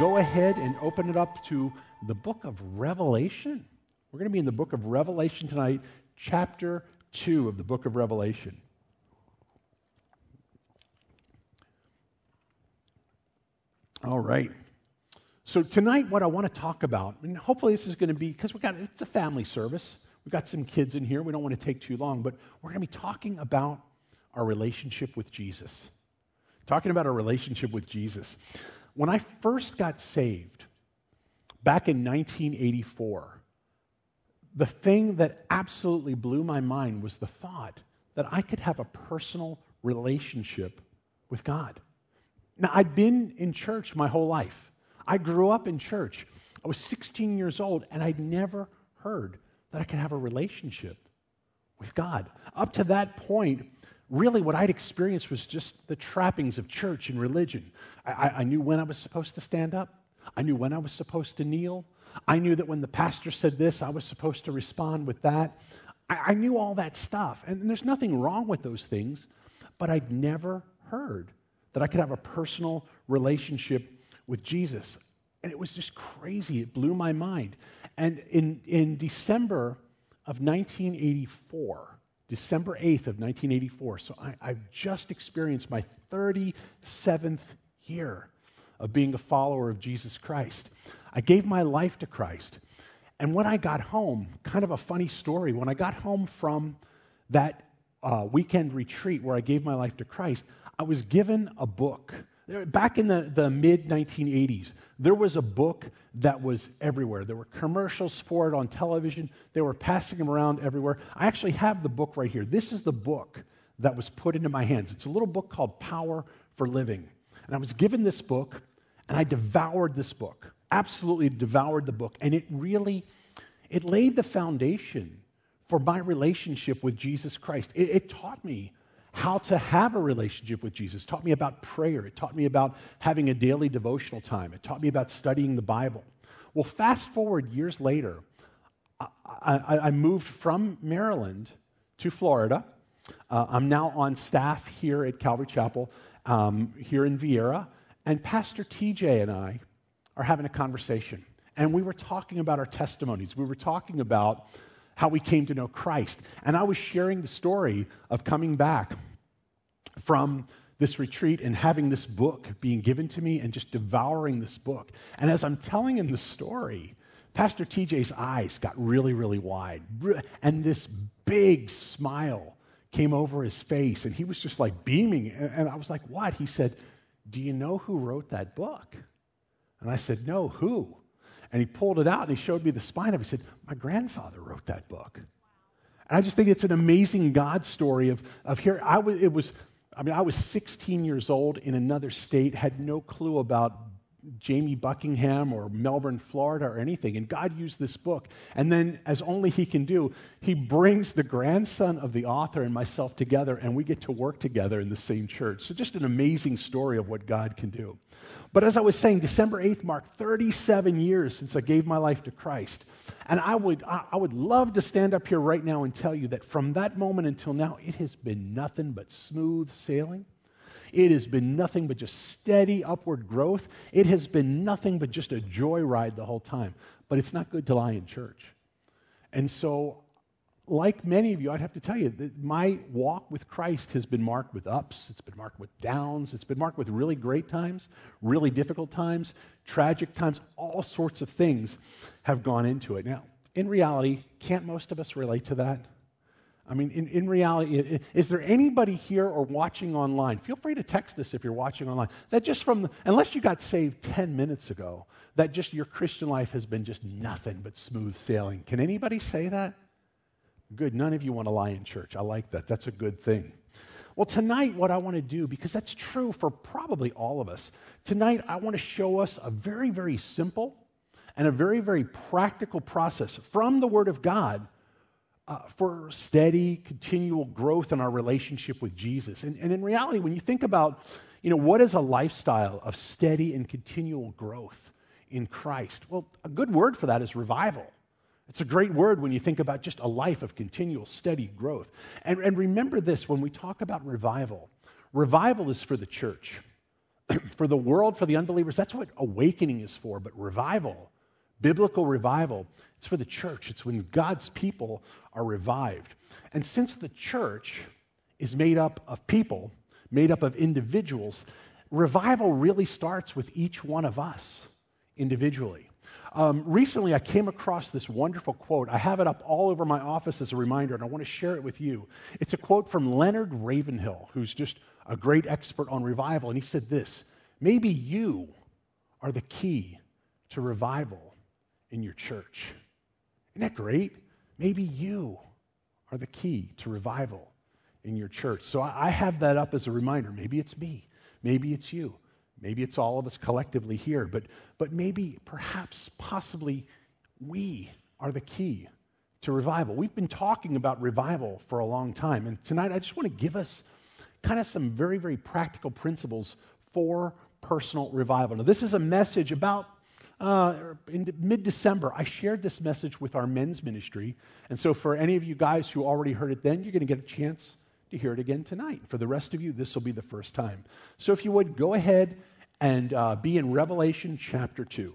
go ahead and open it up to the book of Revelation. We're going to be in the book of Revelation tonight, chapter 2 of the book of Revelation. All right. So tonight what I want to talk about, and hopefully this is going to be, because it's a family service. We've got some kids in here. We don't want to take too long, but we're going to be talking about our relationship with Jesus. Talking about our relationship with Jesus. When I first got saved, back in 1984, the thing that absolutely blew my mind was the thought that I could have a personal relationship with God. Now, I'd been in church my whole life. I grew up in church. I was 16 years old, and I'd never heard that I could have a relationship with God. Up to that point, really what I'd experienced was just the trappings of church and religion. I knew when I was supposed to stand up. I knew when I was supposed to kneel. I knew that when the pastor said this, I was supposed to respond with that. I knew all that stuff. And there's nothing wrong with those things, but I'd never heard that I could have a personal relationship with Jesus. And it was just crazy. It blew my mind. And in December of 1984, December 8th of 1984, so I've just experienced my 37th year of being a follower of Jesus Christ. I gave my life to Christ. And when I got home, kind of a funny story, when I got home from that weekend retreat where I gave my life to Christ, I was given a book. Back in the mid-1980s, there was a book that was everywhere. There were commercials for it on television. They were passing them around everywhere. I actually have the book right here. This is the book that was put into my hands. It's a little book called Power for Living. And I was given this book, and I devoured this book. Absolutely devoured the book. And it laid the foundation for my relationship with Jesus Christ. It taught me how to have a relationship with Jesus. It taught me about prayer. It taught me about having a daily devotional time. It taught me about studying the Bible. Well, fast forward years later, I moved from Maryland to Florida. I'm now on staff here at Calvary Chapel, here in Viera, and Pastor TJ and I are having a conversation. And we were talking about our testimonies. We were talking about how we came to know Christ. And I was sharing the story of coming back from this retreat and having this book being given to me and just devouring this book. And as I'm telling him the story, Pastor TJ's eyes got really, really wide. And this big smile came over his face, and he was just like beaming. And I was like, what? He said, do you know who wrote that book? And I said, no, who? And he pulled it out and he showed me the spine of it. He said, my grandfather wrote that book. And I just think it's an amazing God story of here. I was 16 years old in another state, had no clue about Jamie Buckingham or Melbourne, Florida or anything. And God used this book. And then, as only he can do, he brings the grandson of the author and myself together, and we get to work together in the same church. So just an amazing story of what God can do. But as I was saying, December 8th marked 37 years since I gave my life to Christ. And I would love to stand up here right now and tell you that from that moment until now, it has been nothing but smooth sailing. It has been nothing but just steady upward growth. It has been nothing but just a joyride the whole time. But it's not good to lie in church. And so, like many of you, I'd have to tell you that my walk with Christ has been marked with ups, it's been marked with downs, it's been marked with really great times, really difficult times, tragic times, all sorts of things have gone into it. Now, in reality, can't most of us relate to that? I mean, in reality, is there anybody here or watching online? Feel free to text us if you're watching online. That just unless you got saved 10 minutes ago, that just your Christian life has been just nothing but smooth sailing. Can anybody say that? Good. None of you want to lie in church. I like that. That's a good thing. Well, tonight, what I want to do, because that's true for probably all of us, tonight I want to show us a very, very simple and a very, very practical process from the Word of God for steady, continual growth in our relationship with Jesus. And in reality, when you think about, what is a lifestyle of steady and continual growth in Christ? Well, a good word for that is revival. It's a great word when you think about just a life of continual, steady growth. And remember this, when we talk about revival, revival is for the church. for the world, for the unbelievers, that's what awakening is for. But revival, biblical revival, it's for the church. It's when God's people are revived. And since the church is made up of people, made up of individuals, revival really starts with each one of us individually. Recently, I came across this wonderful quote. I have it up all over my office as a reminder, and I want to share it with you. It's a quote from Leonard Ravenhill, who's just a great expert on revival, and he said this: maybe you are the key to revival in your church. Isn't that great? Maybe you are the key to revival in your church. So I have that up as a reminder. Maybe it's me. Maybe it's you. Maybe it's all of us collectively here. But maybe, perhaps, possibly, we are the key to revival. We've been talking about revival for a long time. And tonight I just want to give us kind of some very, very practical principles for personal revival. Now, this is a message about in mid-December. I shared this message with our men's ministry. And so for any of you guys who already heard it then, you're going to get a chance to hear it again tonight. For the rest of you, this will be the first time. So if you would, go ahead and be in Revelation chapter 2.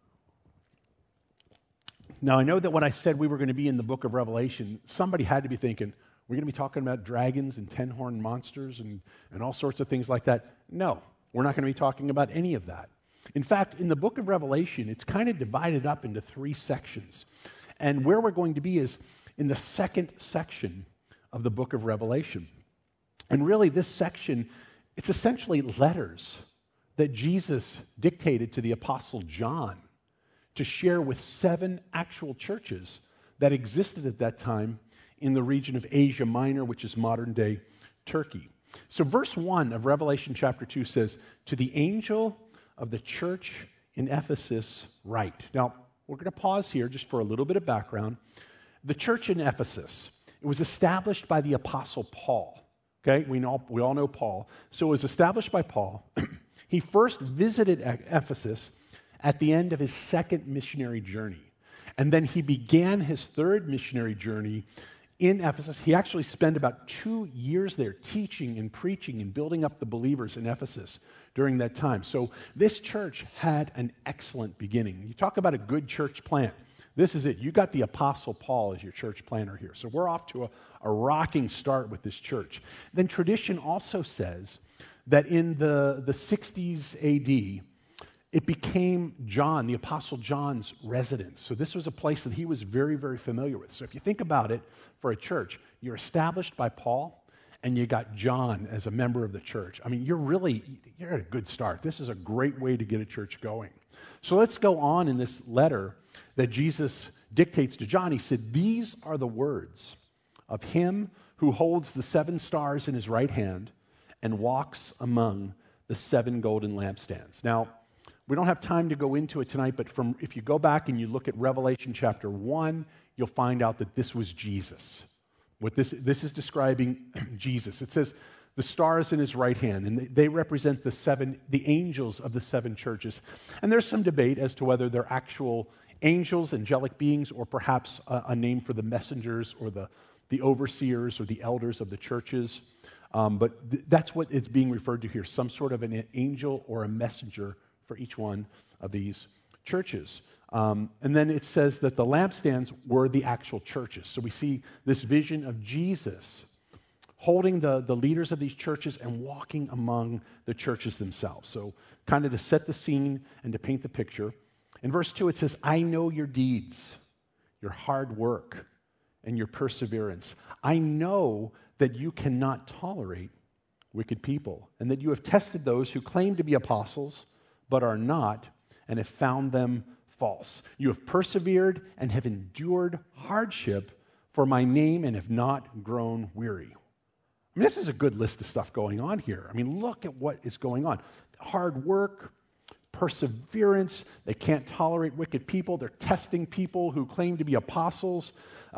Now, I know that when I said we were going to be in the book of Revelation, somebody had to be thinking, we're going to be talking about dragons and 10-horned monsters and all sorts of things like that. No, we're not going to be talking about any of that. In fact, in the book of Revelation, it's kind of divided up into 3 sections. And where we're going to be is in the second section of the book of Revelation. And really, this section, it's essentially letters that Jesus dictated to the Apostle John to share with 7 actual churches that existed at that time in the region of Asia Minor, which is modern-day Turkey. So verse 1 of Revelation chapter 2 says, "To the angel of the church in Ephesus write." Now, we're going to pause here just for a little bit of background. The church in Ephesus, it was established by the Apostle Paul. Okay, we all know Paul. So it was established by Paul. He first visited Ephesus at the end of his 2nd missionary journey. And then he began his 3rd missionary journey in Ephesus. He actually spent about 2 years there teaching and preaching and building up the believers in Ephesus during that time. So this church had an excellent beginning. You talk about a good church plant. This is it. You got the Apostle Paul as your church planter here. So we're off to a rocking start with this church. Then tradition also says that in the 60s AD, it became John, the Apostle John's residence. So this was a place that he was very, very familiar with. So if you think about it, for a church, you're established by Paul, and you got John as a member of the church. I mean, you're at a good start. This is a great way to get a church going. So let's go on in this letter that Jesus dictates to John. He said, "These are the words of him who holds the 7 stars in his right hand and walks among the 7 golden lampstands." Now, we don't have time to go into it tonight, but if you go back and you look at Revelation chapter 1, you'll find out that this was Jesus. What this is describing Jesus. It says the stars in his right hand, and they represent the angels of the 7 churches. And there's some debate as to whether they're actual angels, angelic beings, or perhaps a name for the messengers or the overseers or the elders of the churches. But that's what is being referred to here, some sort of an angel or a messenger for each one of these churches. And then it says that the lampstands were the actual churches. So we see this vision of Jesus holding the leaders of these churches and walking among the churches themselves. So kind of to set the scene and to paint the picture. In verse 2 it says, "I know your deeds, your hard work, and your perseverance. I know that you cannot tolerate wicked people, and that you have tested those who claim to be apostles but are not, and have found them false. You have persevered and have endured hardship for my name and have not grown weary." I mean, this is a good list of stuff going on here. I mean, look at what is going on. Hard work, perseverance. They can't tolerate wicked people. They're testing people who claim to be apostles.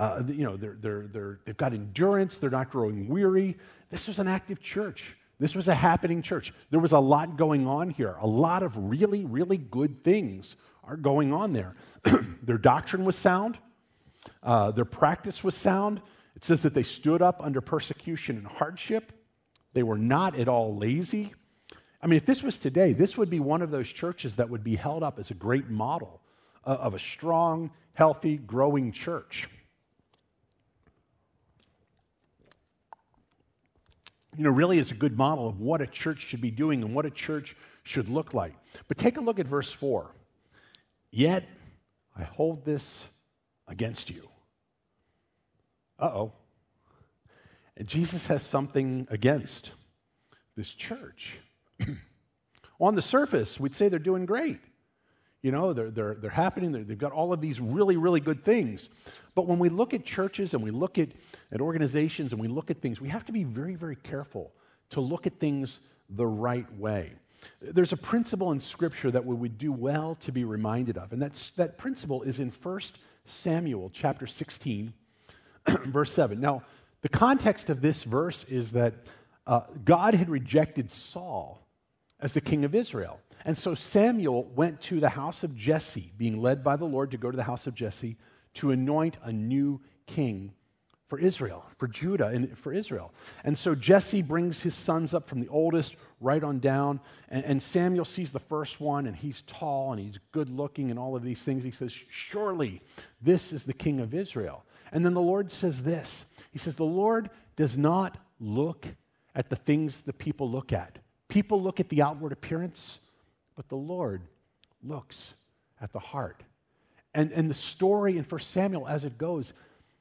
They've got endurance. They're not growing weary. This was an active church. This was a happening church. There was a lot going on here. A lot of really, really good things are going on there. Their doctrine was sound. Their practice was sound. It says that they stood up under persecution and hardship. They were not at all lazy. I mean, if this was today, this would be one of those churches that would be held up as a great model of a strong, healthy, growing church. You know, really is a good model of what a church should be doing and what a church should look like. But take a look at verse 4. Yet I hold this against you. Uh-oh. And Jesus has something against this church. On the surface, we'd say they're doing great. You know, they're happening. They've got all of these really, really good things. But when we look at churches and we look at organizations and we look at things, we have to be very, very careful to look at things the right way. There's a principle in Scripture that we would do well to be reminded of, and that principle is in 1 Samuel chapter 16, verse 7. Now, the context of this verse is that God had rejected Saul as the king of Israel. And so Samuel went to the house of Jesse, being led by the Lord to go to the house of Jesse to anoint a new king for Israel, for Judah and for Israel. And so Jesse brings his sons up from the oldest right on down, and Samuel sees the first one, and he's tall and he's good looking and all of these things. He says, surely this is the king of Israel. And then the Lord says this. He says, the Lord does not look at the things that people look at. People look at the outward appearance, but the Lord looks at the heart. And the story in 1 Samuel as it goes,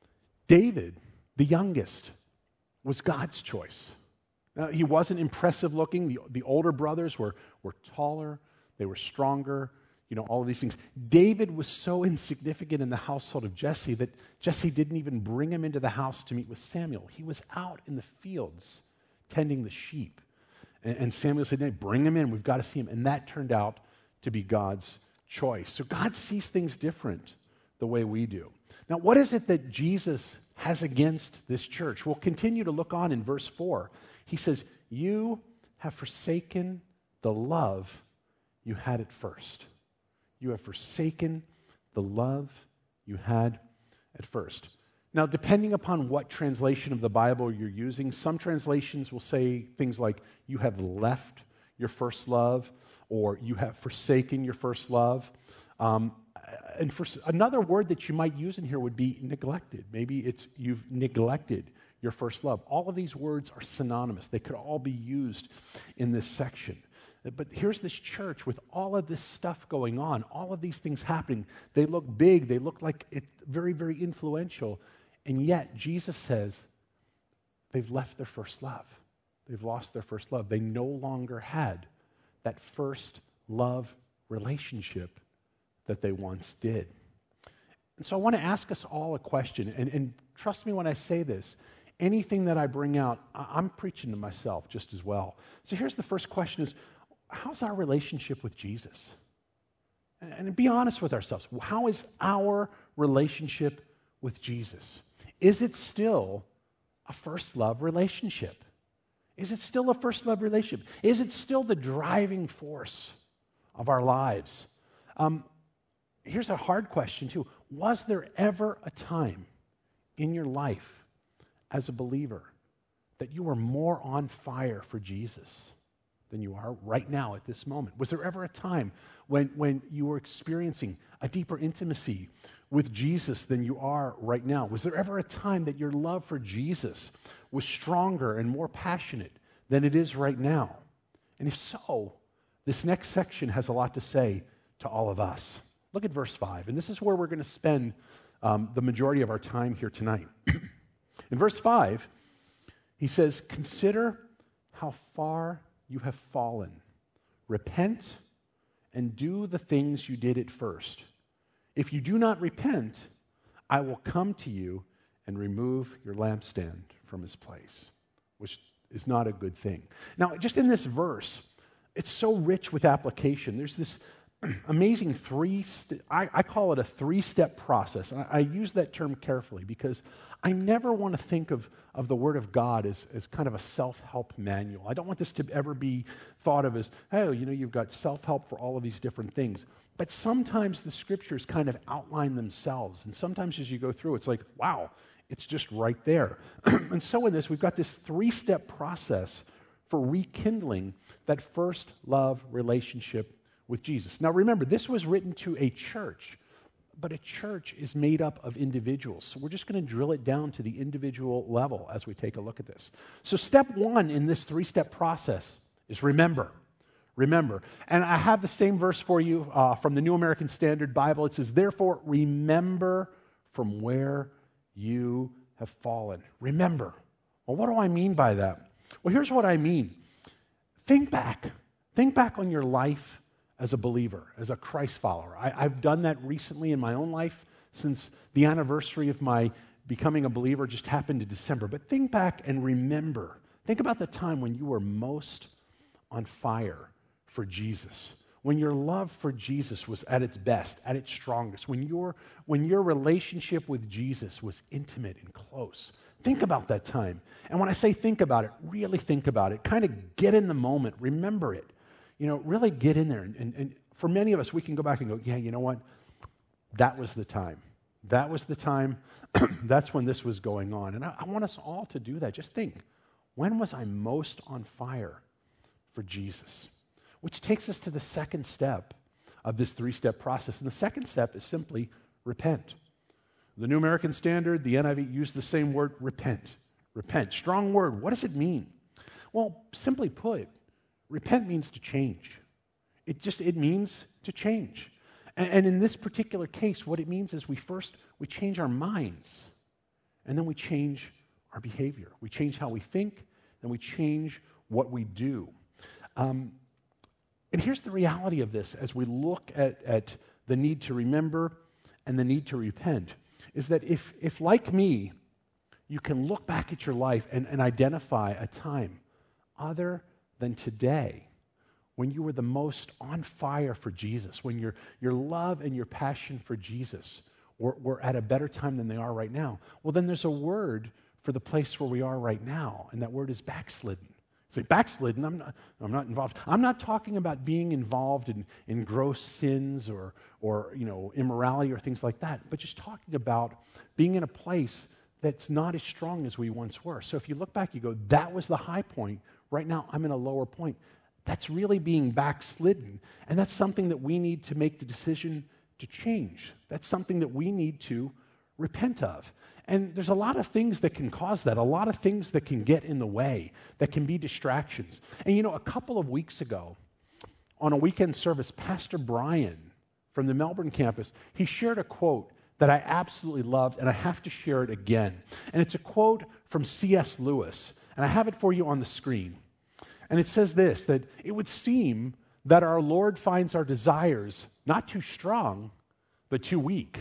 David, the youngest, was God's choice. Now, he wasn't impressive looking. The older brothers were taller, they were stronger, you know, all of these things. David was so insignificant in the household of Jesse that Jesse didn't even bring him into the house to meet with Samuel. He was out in the fields tending the sheep. And Samuel said, hey, bring him in, we've got to see him. And that turned out to be God's choice. So God sees things different the way we do. Now, what is it that Jesus has against this church? We'll continue to look on in verse 4. He says, you have forsaken the love you had at first. You have forsaken the love you had at first. Now, depending upon what translation of the Bible you're using, some translations will say things like, you have left your first love, or you have forsaken your first love. And for another word that you might use in here would be neglected. Maybe it's you've neglected your first love. All of these words are synonymous. They could all be used in this section. But here's this church with all of this stuff going on, all of these things happening. They look big. They look like it's very, very influential. And yet, Jesus says they've left their first love. They've lost their first love. They no longer had that first love relationship that they once did. And so I want to ask us all a question, and trust me when I say this, anything that I bring out, I'm preaching to myself just as well. So here's the first question is, how's our relationship with Jesus? And be honest with ourselves. How is our relationship with Jesus? Is it still a first love relationship? Is it still a first love relationship? Is it still the driving force of our lives? Here's a hard question too. Was there ever a time in your life as a believer that you were more on fire for Jesus than you are right now at this moment? Was there ever a time when you were experiencing a deeper intimacy with Jesus than you are right now? Was there ever a time that your love for Jesus was stronger and more passionate than it is right now? And if so, this next section has a lot to say to all of us. Look at verse 5, and this is where we're going to spend the majority of our time here tonight. In verse 5, he says, consider how far you have fallen. Repent and do the things you did at first. If you do not repent, I will come to you and remove your lampstand from his place, which is not a good thing. Now, just in this verse, it's so rich with application. There's this amazing I call it a three-step process. And I use that term carefully because I never want to think of the Word of God as kind of a self-help manual. I don't want this to ever be thought of as, oh, you know, you've got self-help for all of these different things. But sometimes the Scriptures kind of outline themselves. And sometimes as you go through, it's like, wow, it's just right there. And so in this, we've got this three-step process for rekindling that first love relationship with Jesus. Now remember, this was written to a church, but a church is made up of individuals. So we're just going to drill it down to the individual level as we take a look at this. So step one in this three-step process is remember. Remember. And I have the same verse for you from the New American Standard Bible. It says, therefore, remember from where you have fallen. Remember. Well, what do I mean by that? Well, here's what I mean. Think back. Think back on your life as a believer, as a Christ follower. I've done that recently in my own life since the anniversary of my becoming a believer just happened in December. But think back and remember. Think about the time when you were most on fire for Jesus, when your love for Jesus was at its best, at its strongest, when your relationship with Jesus was intimate and close. Think about that time. And when I say think about it, really think about it. Kind of get in the moment. Remember it. Really get in there. And for many of us, we can go back and go, yeah, you know what? That was the time. That was the time. That's when this was going on. And I want us all to do that. Just think, when was I most on fire for Jesus? Which takes us to the second step of this three-step process. And the second step is simply repent. The New American Standard, the NIV, use the same word, repent. Repent. Strong word. What does it mean? Well, simply put, repent means to change. It means to change. And in this particular case, what it means is we change our minds, and then we change our behavior. We change how we think, and we change what we do. And here's the reality of this as we look at the need to remember and the need to repent, is that if like me, you can look back at your life and identify a time other than today when you were the most on fire for Jesus, when your love and your passion for Jesus were at a better time than they are right now, well, then there's a word for the place where we are right now, and that word is backslidden. Say, backslidden, I'm not involved. I'm not talking about being involved in gross sins or immorality or things like that, but just talking about being in a place that's not as strong as we once were. So if you look back, you go, that was the high point. Right now, I'm in a lower point. That's really being backslidden, and that's something that we need to make the decision to change. That's something that we need to repent of. And there's a lot of things that can cause that, a lot of things that can get in the way, that can be distractions. And a couple of weeks ago, on a weekend service, Pastor Brian from the Melbourne campus, he shared a quote that I absolutely loved, and I have to share it again. And it's a quote from C.S. Lewis, and I have it for you on the screen. And it says this, that it would seem that our Lord finds our desires not too strong, but too weak.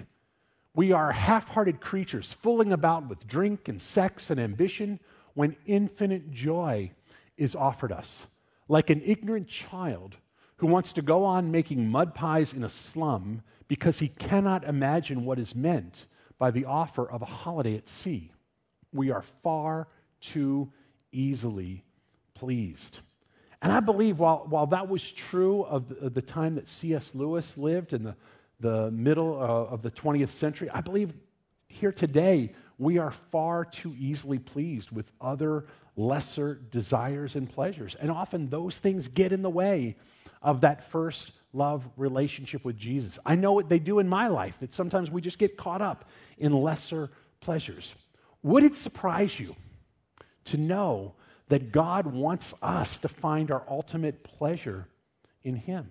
We are half-hearted creatures fooling about with drink and sex and ambition when infinite joy is offered us. Like an ignorant child who wants to go on making mud pies in a slum because he cannot imagine what is meant by the offer of a holiday at sea. We are far too easily pleased. And I believe while that was true of the time that C.S. Lewis lived in the middle of the 20th century, I believe here today we are far too easily pleased with other lesser desires and pleasures. And often those things get in the way of that first love relationship with Jesus. I know what they do in my life, that sometimes we just get caught up in lesser pleasures. Would it surprise you to know that God wants us to find our ultimate pleasure in Him?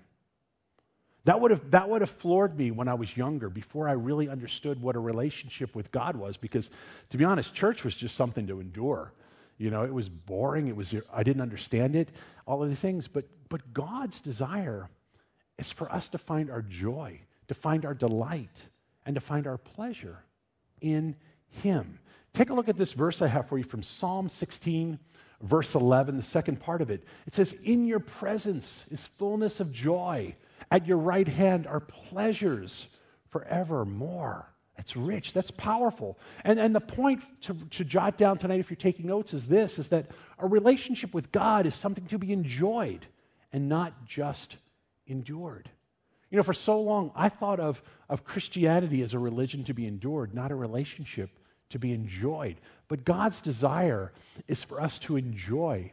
That would have floored me when I was younger, before I really understood what a relationship with God was, because, to be honest, church was just something to endure. It was boring. I didn't understand it, all of the things. But God's desire is for us to find our joy, to find our delight, and to find our pleasure in Him. Take a look at this verse I have for you from Psalm 16, verse 11, the second part of it. It says, "In your presence is fullness of joy. At your right hand are pleasures forevermore." That's rich. That's powerful. And the point to jot down tonight, if you're taking notes, is that a relationship with God is something to be enjoyed and not just endured. For so long, I thought of Christianity as a religion to be endured, not a relationship to be enjoyed. But God's desire is for us to enjoy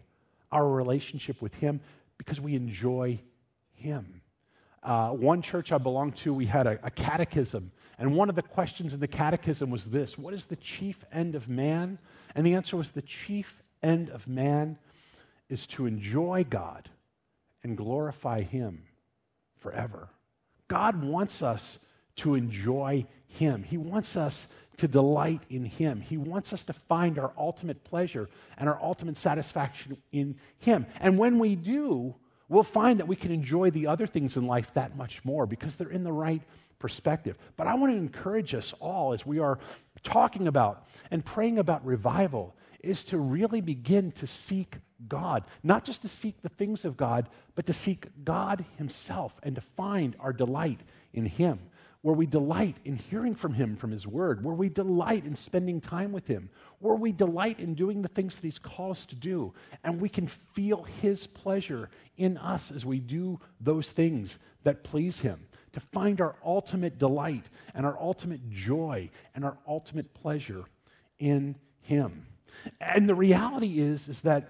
our relationship with Him because we enjoy Him. One church I belonged to, we had a catechism, and one of the questions in the catechism was this: what is the chief end of man? And the answer was, the chief end of man is to enjoy God and glorify Him forever. God wants us to enjoy Him. He wants us to delight in Him. He wants us to find our ultimate pleasure and our ultimate satisfaction in Him. And when we do, we'll find that we can enjoy the other things in life that much more because they're in the right perspective. But I want to encourage us all, as we are talking about and praying about revival, is to really begin to seek God. Not just to seek the things of God, but to seek God Himself and to find our delight in Him, where we delight in hearing from Him, from His Word, where we delight in spending time with Him, where we delight in doing the things that He's called us to do, and we can feel His pleasure in us as we do those things that please Him, to find our ultimate delight and our ultimate joy and our ultimate pleasure in Him. And the reality is that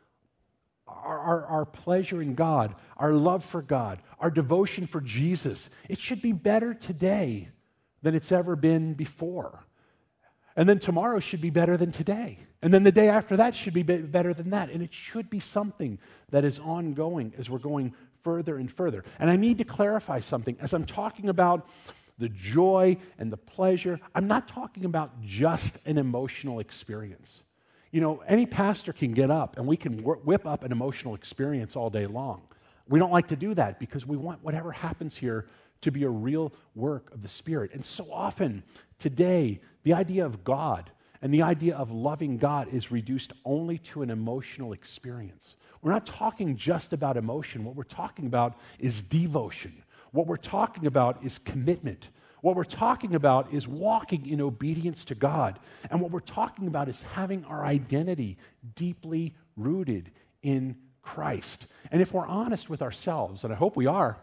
our pleasure in God, our love for God, our devotion for Jesus, it should be better today than it's ever been before. And then tomorrow should be better than today. And then the day after that should be better than that. And it should be something that is ongoing as we're going further and further. And I need to clarify something. As I'm talking about the joy and the pleasure, I'm not talking about just an emotional experience. You know, any pastor can get up and we can whip up an emotional experience all day long. We don't like to do that because we want whatever happens here to be a real work of the Spirit. And so often today, the idea of God and the idea of loving God is reduced only to an emotional experience. We're not talking just about emotion. What we're talking about is devotion. What we're talking about is commitment. What we're talking about is walking in obedience to God. And what we're talking about is having our identity deeply rooted in Christ. And if we're honest with ourselves, and I hope we are,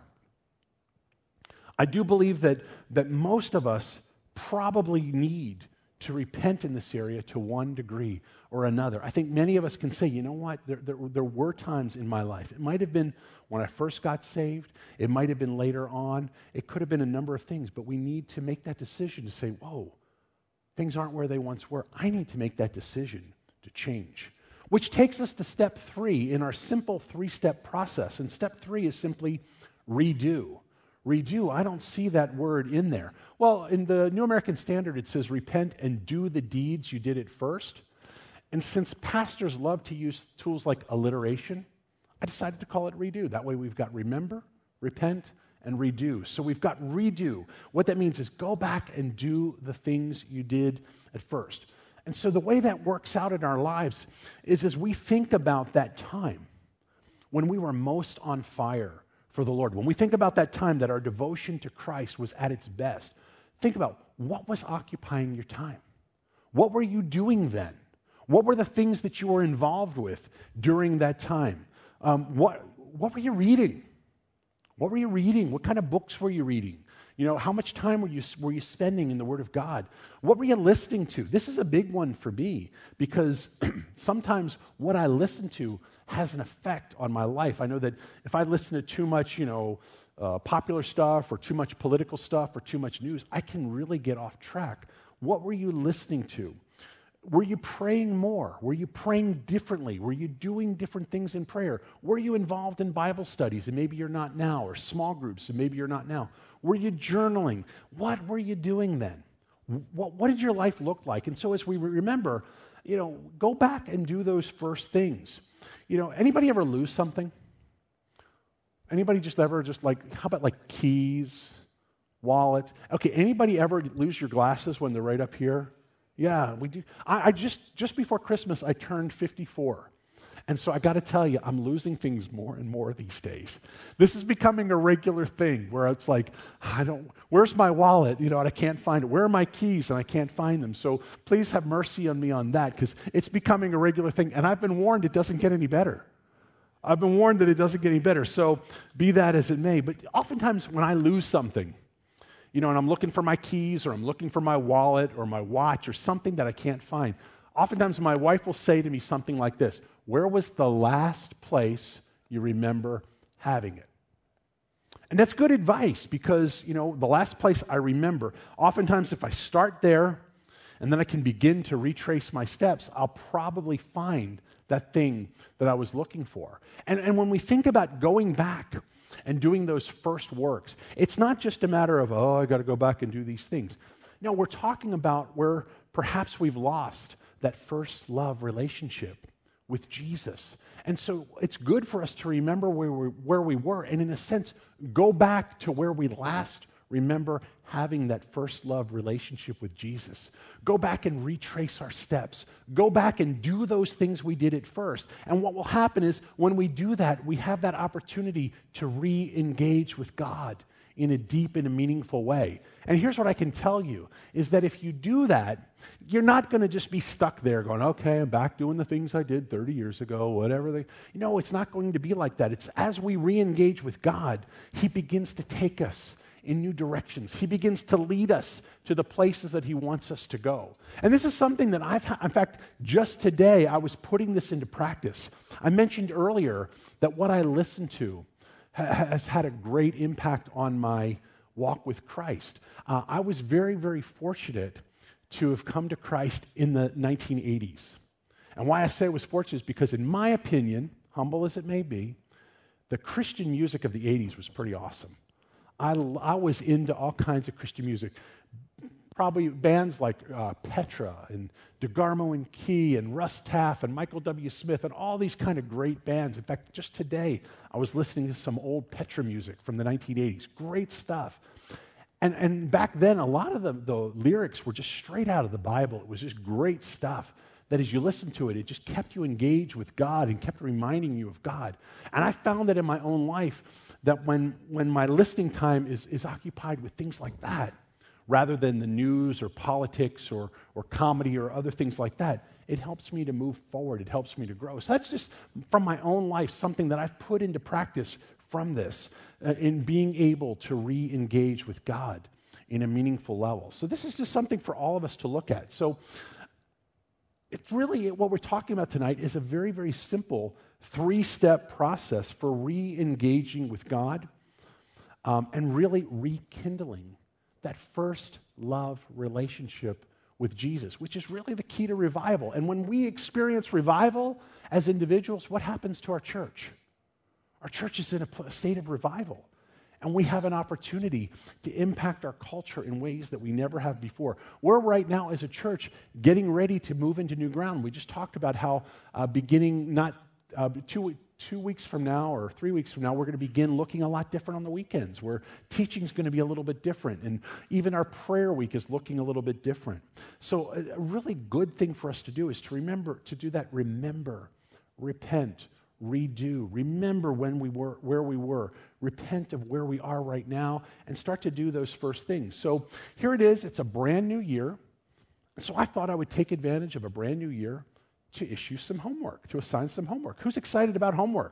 I do believe that most of us probably need to repent in this area to one degree or another. I think many of us can say, you know what, there were times in my life. It might have been when I first got saved. It might have been later on. It could have been a number of things, but we need to make that decision to say, whoa, things aren't where they once were. I need to make that decision to change. Which takes us to step 3 in our simple 3-step process. And step 3 is simply redo. Redo, I don't see that word in there. Well, in the New American Standard, it says repent and do the deeds you did at first. And since pastors love to use tools like alliteration, I decided to call it redo. That way we've got remember, repent, and redo. So we've got redo. What that means is go back and do the things you did at first. And so the way that works out in our lives is as we think about that time when we were most on fire for the Lord, when we think about that time that our devotion to Christ was at its best, think about what was occupying your time. What were you doing then? What were the things that you were involved with during that time? What were you reading? What were you reading? What kind of books were you reading? You know, how much time were you spending in the Word of God? What were you listening to? This is a big one for me because sometimes what I listen to has an effect on my life. I know that if I listen to too much, popular stuff or too much political stuff or too much news, I can really get off track. What were you listening to? Were you praying more? Were you praying differently? Were you doing different things in prayer? Were you involved in Bible studies, and maybe you're not now, or small groups, and maybe you're not now? Were you journaling? What were you doing then? What did your life look like? And so as we remember, go back and do those first things. Anybody ever lose something? Anybody how about like keys, wallets? Okay, anybody ever lose your glasses when they're right up here? Yeah, we do. I just before Christmas, I turned 54. And so I got to tell you, I'm losing things more and more these days. This is becoming a regular thing where it's like, where's my wallet? And I can't find it. Where are my keys? And I can't find them. So please have mercy on me on that because it's becoming a regular thing. And I've been warned it doesn't get any better. I've been warned that it doesn't get any better. So be that as it may. But oftentimes when I lose something, and I'm looking for my keys or I'm looking for my wallet or my watch or something that I can't find, Oftentimes my wife will say to me something like this: where was the last place you remember having it? And that's good advice because, the last place I remember, oftentimes if I start there and then I can begin to retrace my steps, I'll probably find that thing that I was looking for. And when we think about going back and doing those first works, it's not just a matter of, I got to go back and do these things. No, we're talking about where perhaps we've lost that first love relationship with Jesus. And so it's good for us to remember where we were, and in a sense, go back to where we last remember having that first love relationship with Jesus. Go back and retrace our steps. Go back and do those things we did at first. And what will happen is when we do that, we have that opportunity to re-engage with God in a deep and a meaningful way. And here's what I can tell you, is that if you do that, you're not going to just be stuck there going, okay, I'm back doing the things I did 30 years ago, whatever. It's not going to be like that. It's as we re-engage with God, He begins to take us in new directions. He begins to lead us to the places that He wants us to go. And this is something that in fact, just today, I was putting this into practice. I mentioned earlier that what I listen to has had a great impact on my walk with Christ. I was very, very fortunate to have come to Christ in the 1980s. And why I say I was fortunate is because, in my opinion, humble as it may be, the Christian music of the 80s was pretty awesome. I was into all kinds of Christian music. Probably bands like Petra and DeGarmo and Key and Russ Taff and Michael W. Smith and all these kind of great bands. In fact, just today, I was listening to some old Petra music from the 1980s. Great stuff. And back then, a lot of the lyrics were just straight out of the Bible. It was just great stuff that as you listened to it, it just kept you engaged with God and kept reminding you of God. And I found that in my own life, that when my listening time is occupied with things like that, rather than the news or politics or comedy or other things like that, it helps me to move forward. It helps me to grow. So that's just from my own life, something that I've put into practice from this in being able to re-engage with God in a meaningful level. So this is just something for all of us to look at. So it's really, what we're talking about tonight is a very, very simple 3-step process for re-engaging with God and really rekindling that first love relationship with Jesus, which is really the key to revival. And when we experience revival as individuals, what happens to our church? Our church is in a state of revival. And we have an opportunity to impact our culture in ways that we never have before. We're right now as a church getting ready to move into new ground. We just talked about how beginning not 2 weeks from now or 3 weeks from now, we're going to begin looking a lot different on the weekends, where teaching is going to be a little bit different. And even our prayer week is looking a little bit different. So a really good thing for us to do is to remember to do that. Remember, repent, redo. Remember when we were, where we were. Repent of where we are right now and start to do those first things. So here it is. It's a brand new year. So I thought I would take advantage of a brand new year to issue some homework, to assign some homework. Who's excited about homework?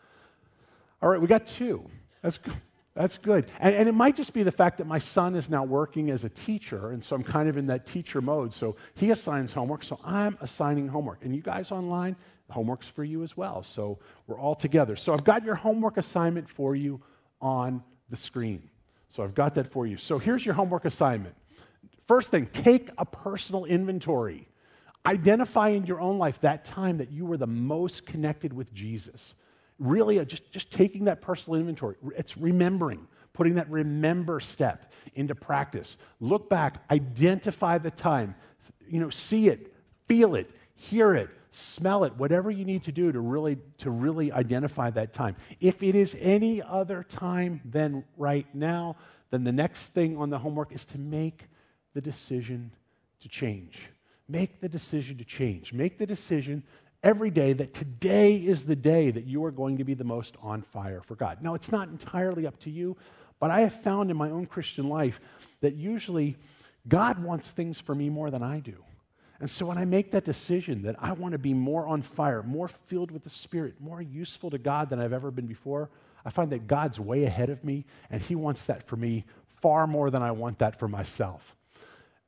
All right, we got 2. That's good. And it might just be the fact that my son is now working as a teacher, and so I'm kind of in that teacher mode. So he assigns homework, so I'm assigning homework. And you guys online, homework's for you as well. So we're all together. So I've got your homework assignment for you on the screen. So I've got that for you. So here's your homework assignment. First thing, take a personal inventory. Identify in your own life that time that you were the most connected with Jesus. Really, just taking that personal inventory. It's remembering, putting that remember step into practice. Look back, identify the time. See it, feel it, hear it, smell it, whatever you need to do to really identify that time. If it is any other time than right now, then the next thing on the homework is to make the decision to change. Make the decision to change. Make the decision every day that today is the day that you are going to be the most on fire for God. Now, it's not entirely up to you, but I have found in my own Christian life that usually God wants things for me more than I do. And so when I make that decision that I want to be more on fire, more filled with the Spirit, more useful to God than I've ever been before, I find that God's way ahead of me, and He wants that for me far more than I want that for myself.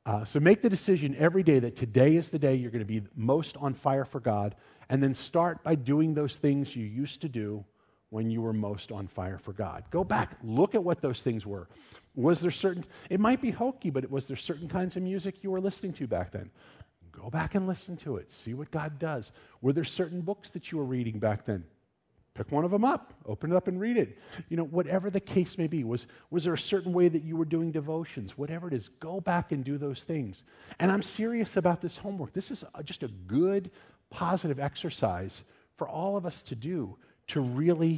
So make the decision every day that today is the day you're going to be most on fire for God, and then start by doing those things you used to do when you were most on fire for God. Go back, look at what those things were. Was there certain, it might be hokey, but was there certain kinds of music you were listening to back then? Go back and listen to it. See what God does. Were there certain books that you were reading back then? Pick one of them up, open it up and read it. Whatever the case may be. Was there a certain way that you were doing devotions? Whatever it is, go back and do those things. And I'm serious about this homework. This is just a good, positive exercise for all of us to do to really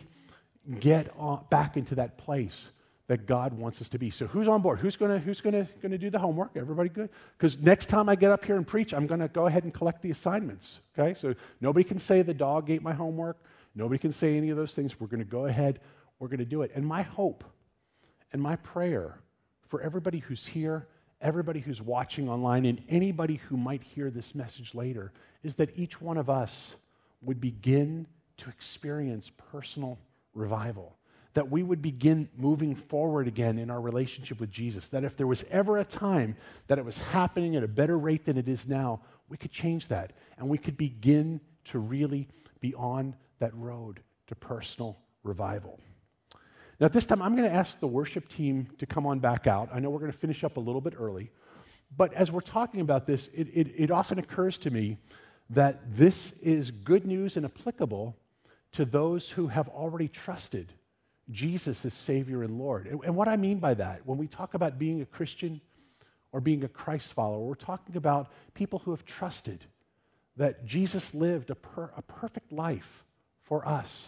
get back into that place that God wants us to be. So who's on board? Who's going to do the homework? Everybody good? Because next time I get up here and preach, I'm going to go ahead and collect the assignments. Okay? So nobody can say the dog ate my homework. Nobody can say any of those things. We're going to go ahead. We're going to do it. And my hope and my prayer for everybody who's here, everybody who's watching online, and anybody who might hear this message later is that each one of us would begin to experience personal revival, that we would begin moving forward again in our relationship with Jesus, that if there was ever a time that it was happening at a better rate than it is now, we could change that, and we could begin to really be on that road to personal revival. Now, at this time, I'm going to ask the worship team to come on back out. I know we're going to finish up a little bit early, but as we're talking about this, it often occurs to me that this is good news and applicable to those who have already trusted Jesus as Savior and Lord. And what I mean by that, when we talk about being a Christian or being a Christ follower, we're talking about people who have trusted that Jesus lived a perfect life for us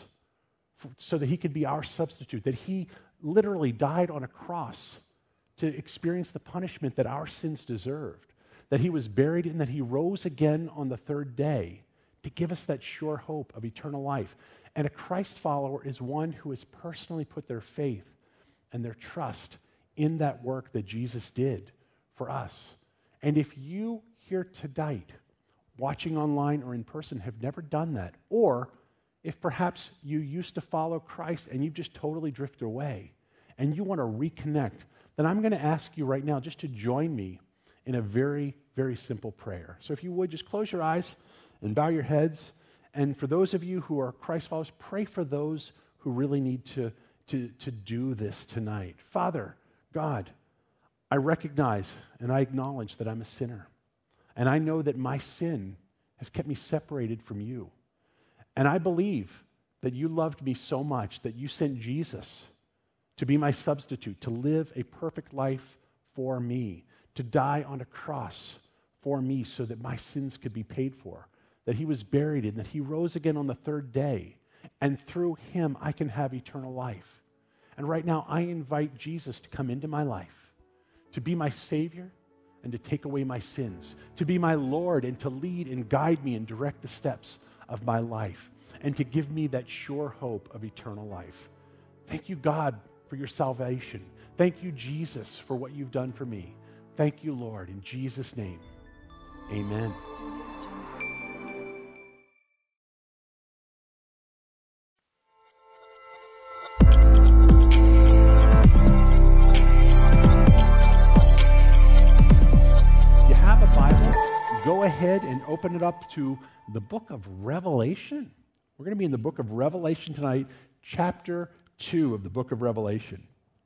so that he could be our substitute, that he literally died on a cross to experience the punishment that our sins deserved, that he was buried and that he rose again on the third day to give us that sure hope of eternal life. And a Christ follower is one who has personally put their faith and their trust in that work that Jesus did for us. And if you here tonight, watching online or in person, have never done that, or if perhaps you used to follow Christ and you've just totally drifted away and you want to reconnect, then I'm going to ask you right now just to join me in a very, very simple prayer. So if you would, just close your eyes and bow your heads. And for those of you who are Christ followers, pray for those who really need to do this tonight. Father, God, I recognize and I acknowledge that I'm a sinner. And I know that my sin has kept me separated from you. And I believe that you loved me so much that you sent Jesus to be my substitute, to live a perfect life for me, to die on a cross for me so that my sins could be paid for, that he was buried and that he rose again on the third day. And through him, I can have eternal life. And right now, I invite Jesus to come into my life, to be my Savior, and to take away my sins, to be my Lord and to lead and guide me and direct the steps of my life, and to give me that sure hope of eternal life. Thank you, God, for your salvation. Thank you, Jesus, for what you've done for me. Thank you, Lord, in Jesus' name. Amen. Go ahead and open it up to the book of Revelation. We're going to be in the book of Revelation tonight, chapter 2 of the book of Revelation.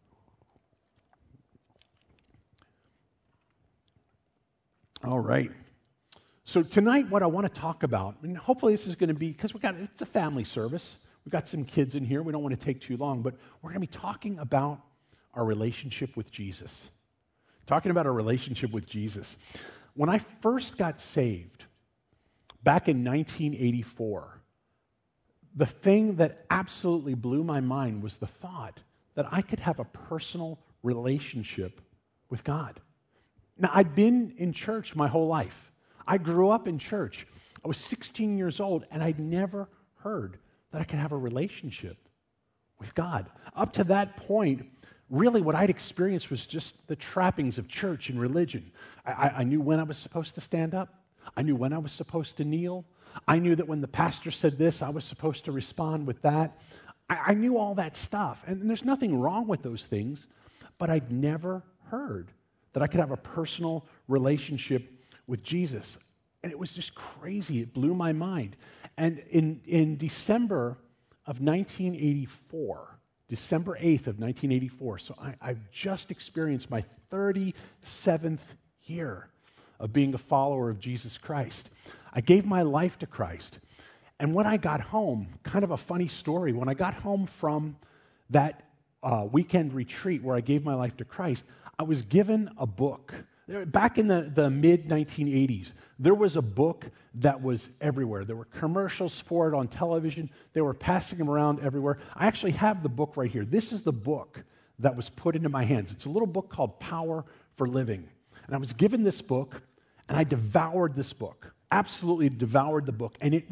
All right. So tonight what I want to talk about, and hopefully this is going to be, because it's a family service. We've got some kids in here. We don't want to take too long, but we're going to be talking about our relationship with Jesus. Talking about our relationship with Jesus. When I first got saved, back in 1984, the thing that absolutely blew my mind was the thought that I could have a personal relationship with God. Now, I'd been in church my whole life. I grew up in church. I was 16 years old, and I'd never heard that I could have a relationship with God. Up to that point, really what I'd experienced was just the trappings of church and religion. I knew when I was supposed to stand up. I knew when I was supposed to kneel. I knew that when the pastor said this, I was supposed to respond with that. I knew all that stuff. And there's nothing wrong with those things, but I'd never heard that I could have a personal relationship with Jesus. And it was just crazy. It blew my mind. And in December of 1984, December 8th of 1984, so I've just experienced my 37th year of being a follower of Jesus Christ. I gave my life to Christ. And when I got home, kind of a funny story, when I got home from that weekend retreat where I gave my life to Christ, I was given a book. Back in the mid-1980s, there was a book that was everywhere. There were commercials for it on television. They were passing them around everywhere. I actually have the book right here. This is the book that was put into my hands. It's a little book called Power for Living. And I was given this book, and I devoured this book, absolutely devoured the book. And it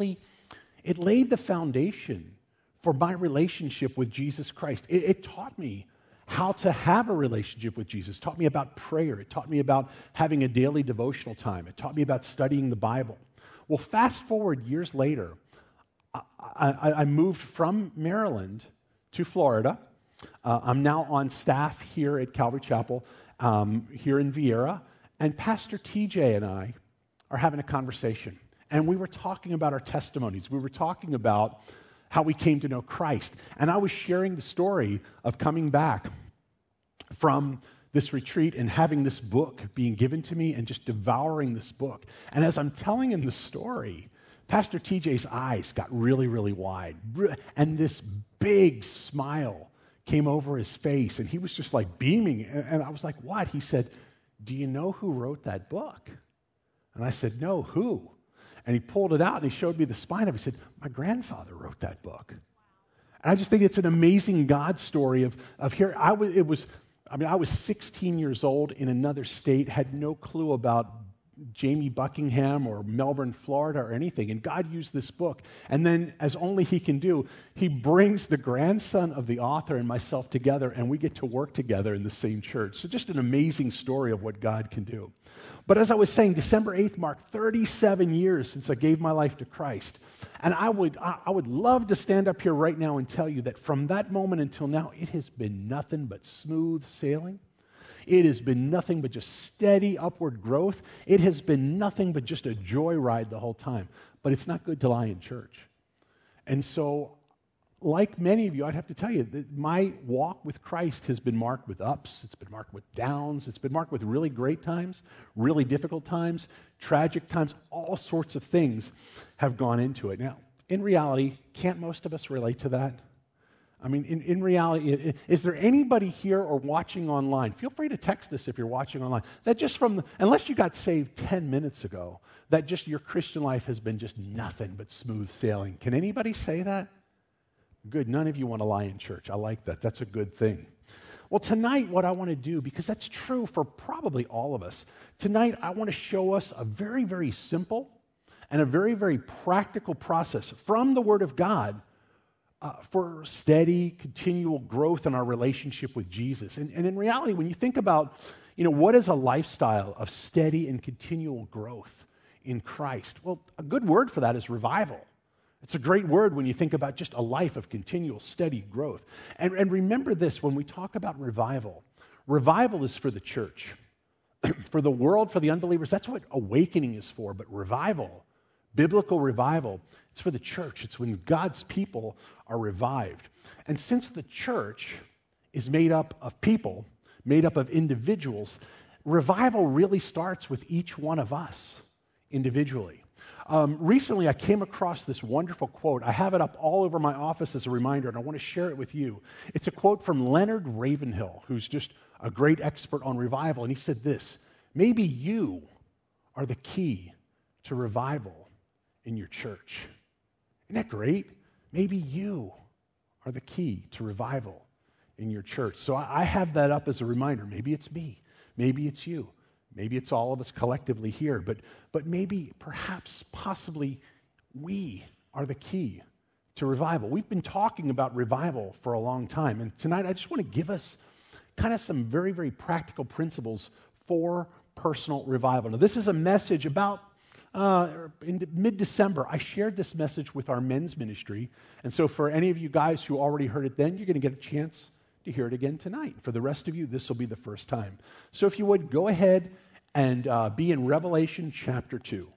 laid the foundation for my relationship with Jesus Christ. It taught me how to have a relationship with Jesus. It taught me about prayer. It taught me about having a daily devotional time. It taught me about studying the Bible. Well, fast forward years later, I moved from Maryland to Florida. I'm now on staff here at Calvary Chapel, here in Vieira, and Pastor TJ and I are having a conversation. And we were talking about our testimonies. We were talking about how we came to know Christ. And I was sharing the story of coming back from this retreat and having this book being given to me and just devouring this book. And as I'm telling him the story, Pastor TJ's eyes got really, really wide. And this big smile came over his face, and he was just like beaming. And I was like, what? He said, do you know who wrote that book? And I said, no, who? And he pulled it out and he showed me the spine of it. He said, my grandfather wrote that book. And I just think it's an amazing God story of here. I was 16 years old in another state, had no clue about Jamie Buckingham or Melbourne, Florida or anything. And God used this book. And then, as only he can do, he brings the grandson of the author and myself together, and we get to work together in the same church. So just an amazing story of what God can do. But as I was saying, December 8th marked 37 years since I gave my life to Christ. And I would love to stand up here right now and tell you that from that moment until now, it has been nothing but smooth sailing. It has been nothing but just steady upward growth. It has been nothing but just a joyride the whole time. But it's not good to lie in church. And so, like many of you, I'd have to tell you that my walk with Christ has been marked with ups, it's been marked with downs, it's been marked with really great times, really difficult times, tragic times, all sorts of things have gone into it. Now, in reality, can't most of us relate to that? I mean, in reality, is there anybody here or watching online? Feel free to text us if you're watching online. That just unless you got saved 10 minutes ago, that just your Christian life has been just nothing but smooth sailing. Can anybody say that? Good. None of you want to lie in church. I like that. That's a good thing. Well, tonight, what I want to do, because that's true for probably all of us, tonight I want to show us a very, very simple and a very, very practical process from the Word of God for steady, continual growth in our relationship with Jesus. And in reality, when you think about, what is a lifestyle of steady and continual growth in Christ? Well, a good word for that is revival. It's a great word when you think about just a life of continual, steady growth. And remember this, when we talk about revival, revival is for the church. For the world, for the unbelievers, that's what awakening is for. But revival, biblical revival, it's for the church. It's when God's people are revived. And since the church is made up of people, made up of individuals, revival really starts with each one of us individually. Recently, I came across this wonderful quote. I have it up all over my office as a reminder, and I want to share it with you. It's a quote from Leonard Ravenhill, who's just a great expert on revival, and he said this: maybe you are the key to revival in your church. Isn't that great? Maybe you are the key to revival in your church. So I have that up as a reminder. Maybe it's me. Maybe it's you. Maybe it's all of us collectively here, but maybe, perhaps, possibly, we are the key to revival. We've been talking about revival for a long time, and tonight I just want to give us kind of some very, very practical principles for personal revival. Now, this is a message about, in mid-December, I shared this message with our men's ministry, and so for any of you guys who already heard it then, you're going to get a chance to hear it again tonight. For the rest of you, this will be the first time. So if you would, go ahead and be in Revelation chapter 2.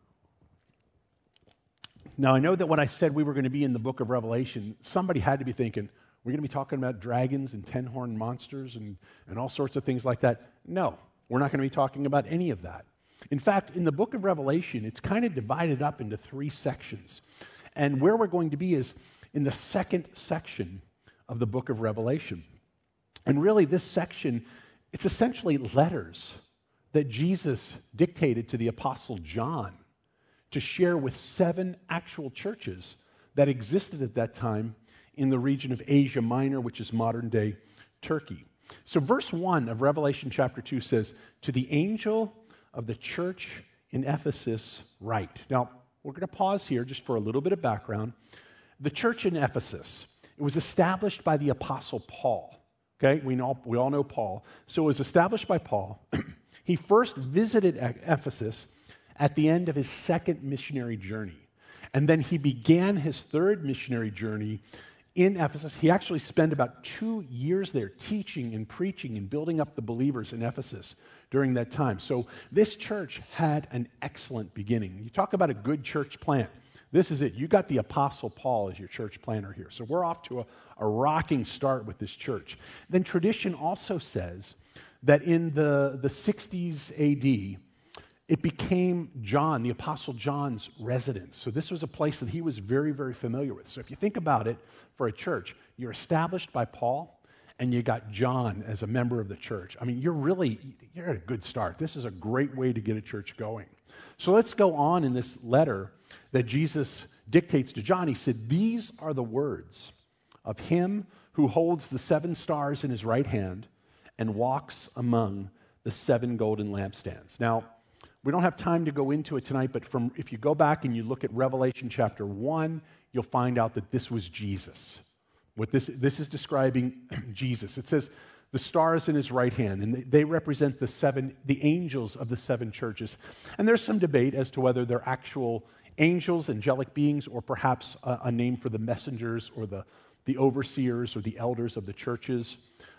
Now, I know that when I said we were going to be in the book of Revelation, somebody had to be thinking, we're going to be talking about dragons and 10-horned monsters and all sorts of things like that. No, we're not going to be talking about any of that. In fact, in the book of Revelation, it's kind of divided up into 3 sections. And where we're going to be is in the second section of the book of Revelation. And really, this section, it's essentially letters that Jesus dictated to the Apostle John to share with 7 actual churches that existed at that time in the region of Asia Minor, which is modern-day Turkey. So verse 1 of Revelation chapter 2 says, "To the angel of the church in Ephesus write." Now, we're going to pause here just for a little bit of background. The church in Ephesus, it was established by the Apostle Paul. Okay, we all know Paul. So it was established by Paul. He first visited Ephesus at the end of his 2nd missionary journey. And then he began his 3rd missionary journey in Ephesus. He actually spent about 2 years there teaching and preaching and building up the believers in Ephesus during that time. So this church had an excellent beginning. You talk about a good church plant. This is it. You got the Apostle Paul as your church planter here. So we're off to a rocking start with this church. Then tradition also says that in the 60s AD, it became John, the Apostle John's residence. So this was a place that he was very, very familiar with. So if you think about it for a church, you're established by Paul, and you got John as a member of the church. I mean, you're at a good start. This is a great way to get a church going. So let's go on in this letter that Jesus dictates to John. He said, "These are the words of him who holds the 7 stars in his right hand and walks among the 7 golden lampstands." Now, we don't have time to go into it tonight, but if you go back and you look at Revelation chapter 1, you'll find out that this was Jesus. What this is describing Jesus. It says the stars in his right hand, and they represent the angels of the 7 churches. And there's some debate as to whether they're actual angels, angelic beings, or perhaps a name for the messengers or the overseers or the elders of the churches.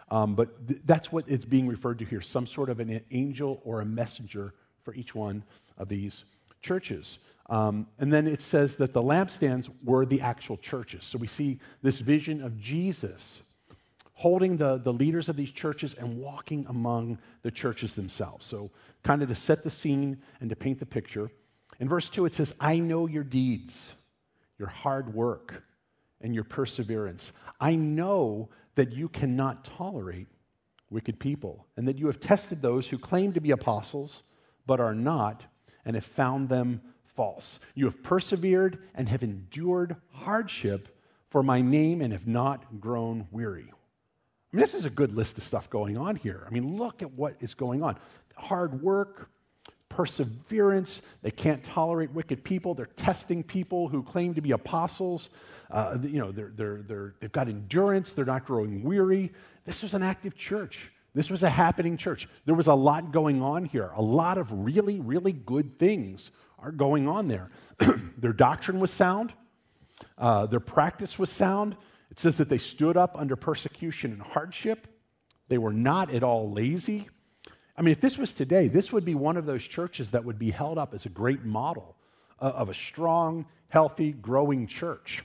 But that's what is being referred to here, some sort of an angel or a messenger for each one of these churches. And then it says that the lampstands were the actual churches. So we see this vision of Jesus holding the leaders of these churches and walking among the churches themselves. So kind of to set the scene and to paint the picture. In verse 2 it says, "I know your deeds, your hard work, and your perseverance. I know that you cannot tolerate wicked people, and that you have tested those who claim to be apostles, but are not, and have found them false. You have persevered and have endured hardship for my name and have not grown weary." I mean, this is a good list of stuff going on here. I mean, look at what is going on. Hard work, perseverance. They can't tolerate wicked people. They're testing people who claim to be apostles. They've got endurance. They're not growing weary. This was an active church. This was a happening church. There was a lot going on here. A lot of really, really good things are going on there. Their doctrine was sound. Their practice was sound. It says that they stood up under persecution and hardship. They were not at all lazy. I mean, if this was today, this would be one of those churches that would be held up as a great model of a strong, healthy, growing church.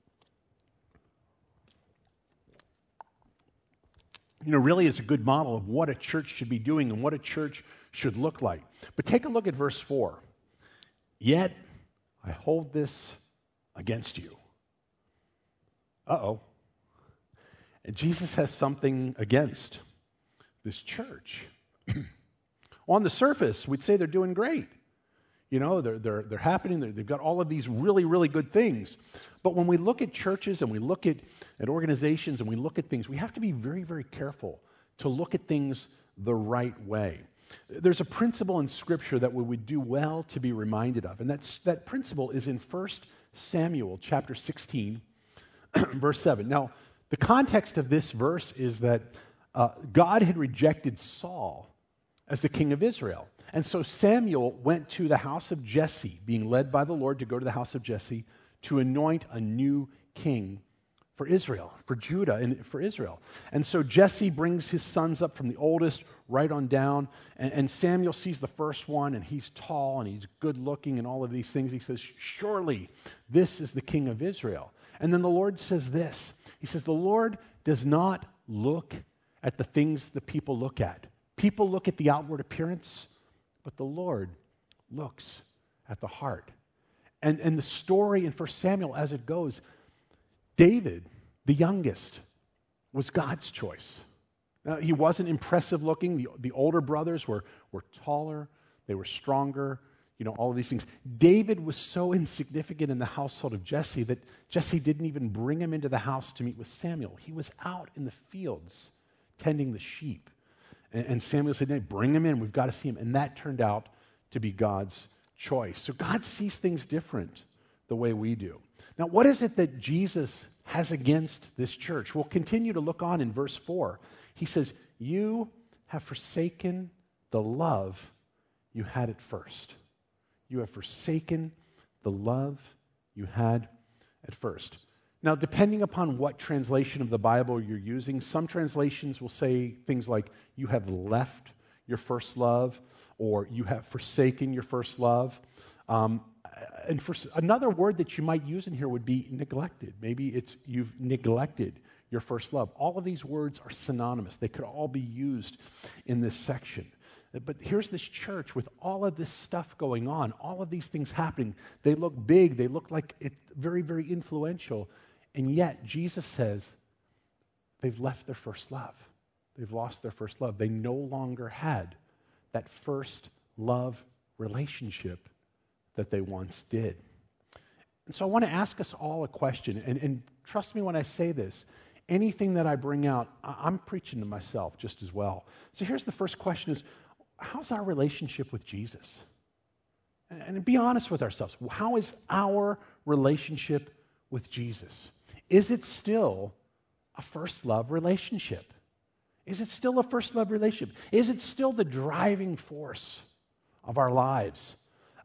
Really is a good model of what a church should be doing and what a church should look like. But take a look at verse 4. "Yet I hold this against you." Uh-oh. And Jesus has something against this church. On the surface, we'd say they're doing great. They're happening. They've got all of these really, really good things. But when we look at churches and we look at organizations and we look at things, we have to be very, very careful to look at things the right way. There's a principle in Scripture that we would do well to be reminded of, and that principle is in 1 Samuel chapter 16, verse 7. Now, the context of this verse is that God had rejected Saul as the king of Israel. And so Samuel went to the house of Jesse, being led by the Lord to go to the house of Jesse to anoint a new king for Israel, for Judah, and for Israel. And so Jesse brings his sons up from the oldest right on down, and Samuel sees the first one, and he's tall, and he's good looking, and all of these things. He says, surely this is the king of Israel. And then the Lord says this. He says, the Lord does not look at the things that people look at. People look at the outward appearance, but the Lord looks at the heart. And the story in 1 Samuel as it goes, David, the youngest, was God's choice. Now, he wasn't impressive looking. The older brothers were taller, they were stronger, all of these things. David was so insignificant in the household of Jesse that Jesse didn't even bring him into the house to meet with Samuel. He was out in the fields tending the sheep. And Samuel said, hey, bring him in, we've got to see him. And that turned out to be God's choice. So God sees things different the way we do. Now, what is it that Jesus has against this church? We'll continue to look on in verse 4. He says, you have forsaken the love you had at first. You have forsaken the love you had at first. Now, depending upon what translation of the Bible you're using, some translations will say things like, you have left your first love, or you have forsaken your first love. And for another word that you might use in here would be neglected. Maybe it's you've neglected your first love. All of these words are synonymous. They could all be used in this section. But here's this church with all of this stuff going on, all of these things happening. They look big. They look like it's very, very influential. And yet, Jesus says they've left their first love. They've lost their first love. They no longer had that first love relationship that they once did. And so I want to ask us all a question, and trust me when I say this, anything that I bring out, I'm preaching to myself just as well. So here's the first question is, how's our relationship with Jesus? And be honest with ourselves. How is our relationship with Jesus? Is it still a first love relationship? Is it still a first love relationship? Is it still the driving force of our lives?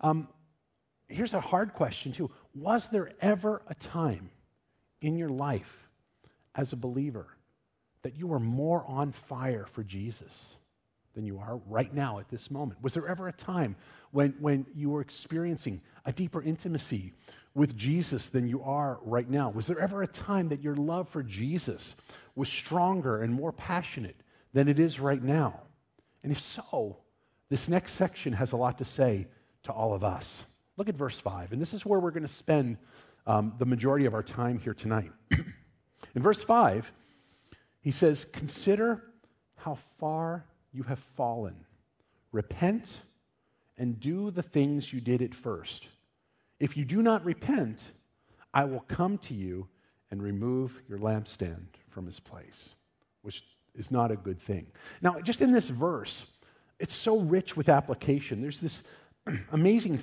Here's a hard question too. Was there ever a time in your life as a believer that you were more on fire for Jesus than you are right now at this moment? Was there ever a time when you were experiencing a deeper intimacy with Jesus than you are right now? Was there ever a time that your love for Jesus was stronger and more passionate than it is right now? And if so, this next section has a lot to say to all of us. Look at verse 5, and this is where we're going to spend the majority of our time here tonight. In verse 5, he says, consider how far you have fallen. Repent and do the things you did at first. If you do not repent, I will come to you and remove your lampstand from his place, which is not a good thing. Now, just in this verse, it's so rich with application. There's this amazing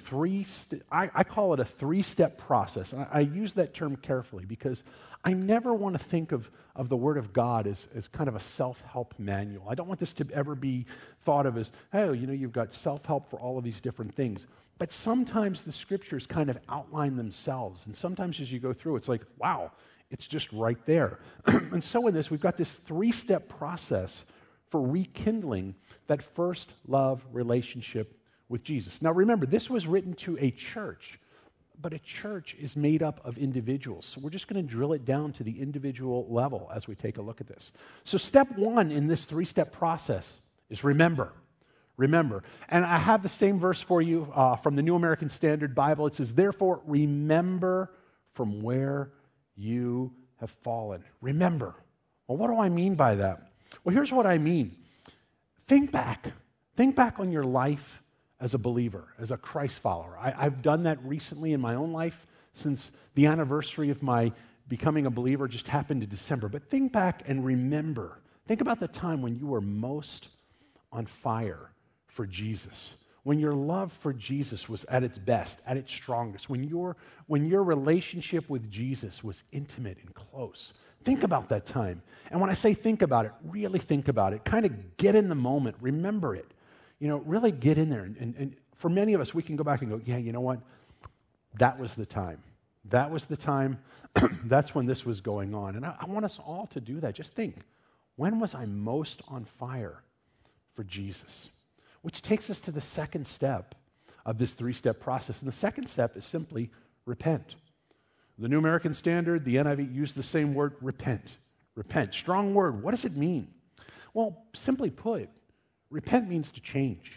I call it a three-step process. And I use that term carefully because I never want to think of the Word of God as kind of a self-help manual. I don't want this to ever be thought of as, oh, you've got self-help for all of these different things. But sometimes the Scriptures kind of outline themselves. And sometimes as you go through, it's like, wow, it's just right there. And so in this, we've got this three-step process for rekindling that first love relationship with Jesus. Now remember, this was written to a church, but a church is made up of individuals. So we're just going to drill it down to the individual level as we take a look at this. So step one in this three-step process is remember. Remember. And I have the same verse for you from the New American Standard Bible. It says, therefore, remember from where you have fallen. Remember. Well, what do I mean by that? Well, here's what I mean. Think back. Think back on your life as a believer, as a Christ follower. I've done that recently in my own life since the anniversary of my becoming a believer just happened in December. But think back and remember. Think about the time when you were most on fire for Jesus, when your love for Jesus was at its best, at its strongest, when your relationship with Jesus was intimate and close. Think about that time. And when I say think about it, really think about it. Kind of get in the moment. Remember it. Really get in there. And for many of us, we can go back and go, yeah, you know what? That was the time. That was the time, that's when this was going on. And I want us all to do that. Just think, when was I most on fire for Jesus? Which takes us to the second step of this three-step process. And the second step is simply repent. The New American Standard, the NIV, use the same word, repent. Repent, strong word. What does it mean? Well, simply put, repent means to change.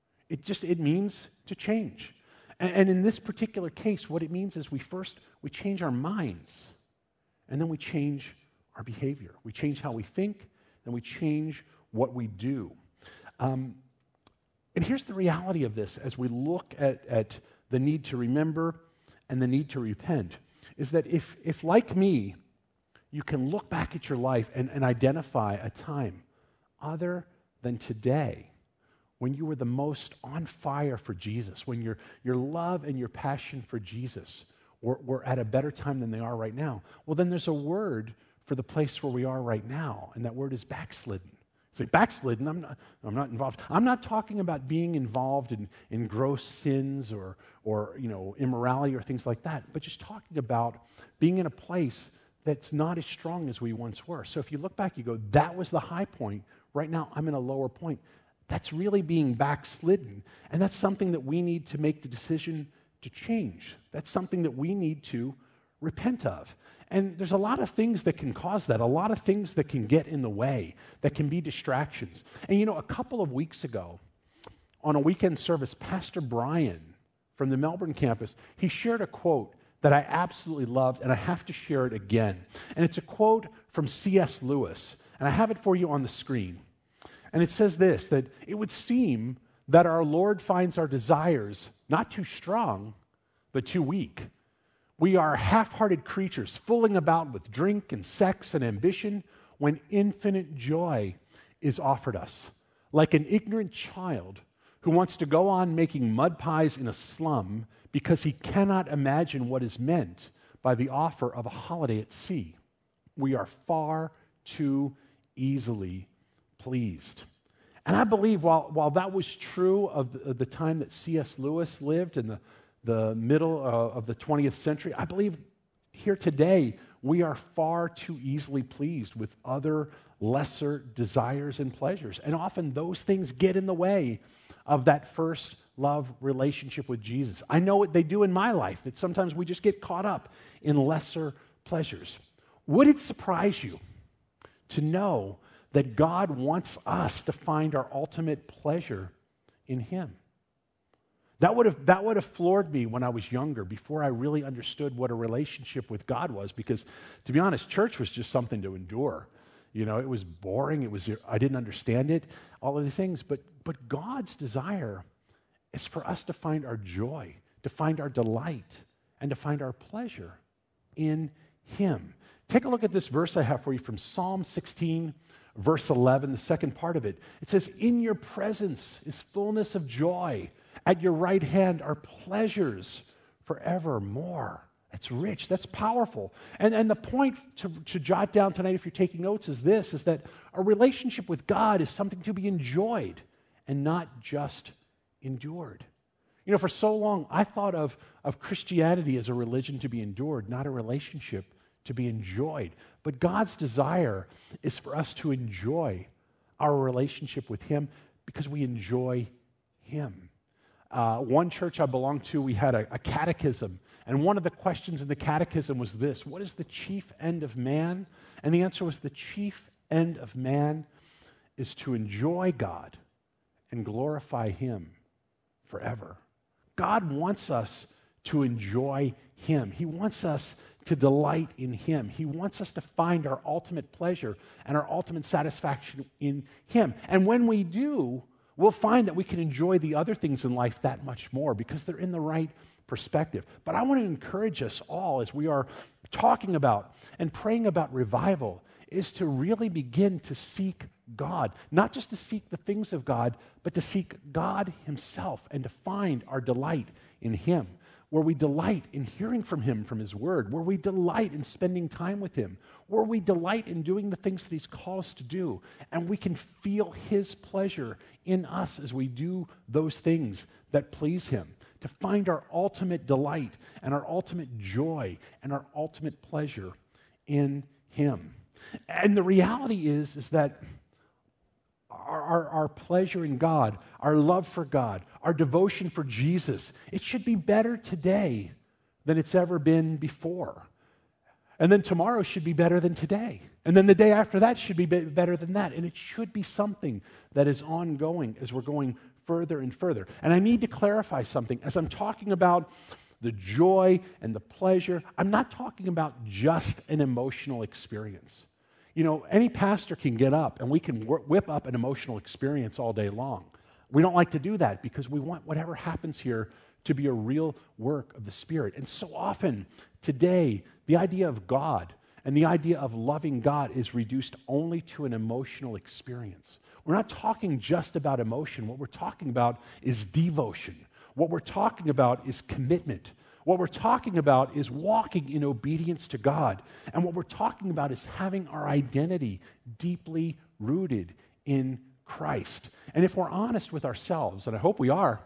It means to change. And in this particular case, what it means is we change our minds, and then we change our behavior. We change how we think, and we change what we do. And here's the reality of this as we look at the need to remember and the need to repent, is that if like me, you can look back at your life and identify a time other than today when you were the most on fire for Jesus, when your love and your passion for Jesus were at a better time than they are right now, well, then there's a word for the place where we are right now, and that word is backslidden. Say, backslidden, I'm not involved. I'm not talking about being involved in gross sins or immorality or things like that, but just talking about being in a place that's not as strong as we once were. So if you look back, you go, that was the high point. Right now, I'm in a lower point. That's really being backslidden, and that's something that we need to make the decision to change. That's something that we need to repent of. And there's a lot of things that can cause that, a lot of things that can get in the way, that can be distractions. And a couple of weeks ago, on a weekend service, Pastor Brian from the Melbourne campus, he shared a quote that I absolutely loved, and I have to share it again. And it's a quote from C.S. Lewis, and I have it for you on the screen. And it says this, that it would seem that our Lord finds our desires not too strong, but too weak. We are half-hearted creatures fooling about with drink and sex and ambition when infinite joy is offered us. Like an ignorant child who wants to go on making mud pies in a slum because he cannot imagine what is meant by the offer of a holiday at sea. We are far too easily pleased. And I believe while that was true of the time that C.S. Lewis lived in the middle of the 20th century, I believe here today we are far too easily pleased with other lesser desires and pleasures. And often those things get in the way of that first love relationship with Jesus. I know what they do in my life, that sometimes we just get caught up in lesser pleasures. Would it surprise you to know that God wants us to find our ultimate pleasure in Him? That would have floored me when I was younger, before I really understood what a relationship with God was, because, to be honest, church was just something to endure. It was boring. I didn't understand it, all of these things. But God's desire is for us to find our joy, to find our delight, and to find our pleasure in Him. Take a look at this verse I have for you from Psalm 16, verse 11, the second part of it. It says, "In your presence is fullness of joy. At your right hand are pleasures forevermore." That's rich. That's powerful. And the point to jot down tonight, if you're taking notes, is that a relationship with God is something to be enjoyed and not just endured. For so long, I thought of Christianity as a religion to be endured, not a relationship to be enjoyed. But God's desire is for us to enjoy our relationship with Him because we enjoy Him. One church I belonged to, we had a catechism, and one of the questions in the catechism was this: what is the chief end of man? And the answer was, the chief end of man is to enjoy God and glorify Him forever. God wants us to enjoy Him. He wants us to delight in Him. He wants us to find our ultimate pleasure and our ultimate satisfaction in Him. And when we do, we'll find that we can enjoy the other things in life that much more because they're in the right perspective. But I want to encourage us all, as we are talking about and praying about revival, is to really begin to seek God. Not just to seek the things of God, but to seek God Himself and to find our delight in Him, where we delight in hearing from Him, from His Word, where we delight in spending time with Him, where we delight in doing the things that He's called us to do, and we can feel His pleasure in us as we do those things that please Him. to find our ultimate delight and our ultimate joy and our ultimate pleasure in Him. And the reality is that our pleasure in God, our love for God, our devotion for Jesus, it should be better today than it's ever been before. And then tomorrow should be better than today. And then the day after that should be better than that. And it should be something that is ongoing as we're going further and further. And I need to clarify something. As I'm talking about the joy and the pleasure, I'm not talking about just an emotional experience. You know, any pastor can get up and we can whip up an emotional experience all day long. We don't like to do that because we want whatever happens here to be a real work of the Spirit. And so often today, the idea of God and the idea of loving God is reduced only to an emotional experience. We're not talking just about emotion. What we're talking about is devotion. What we're talking about is commitment. What we're talking about is walking in obedience to God. And what we're talking about is having our identity deeply rooted in Christ. And if we're honest with ourselves, and I hope we are,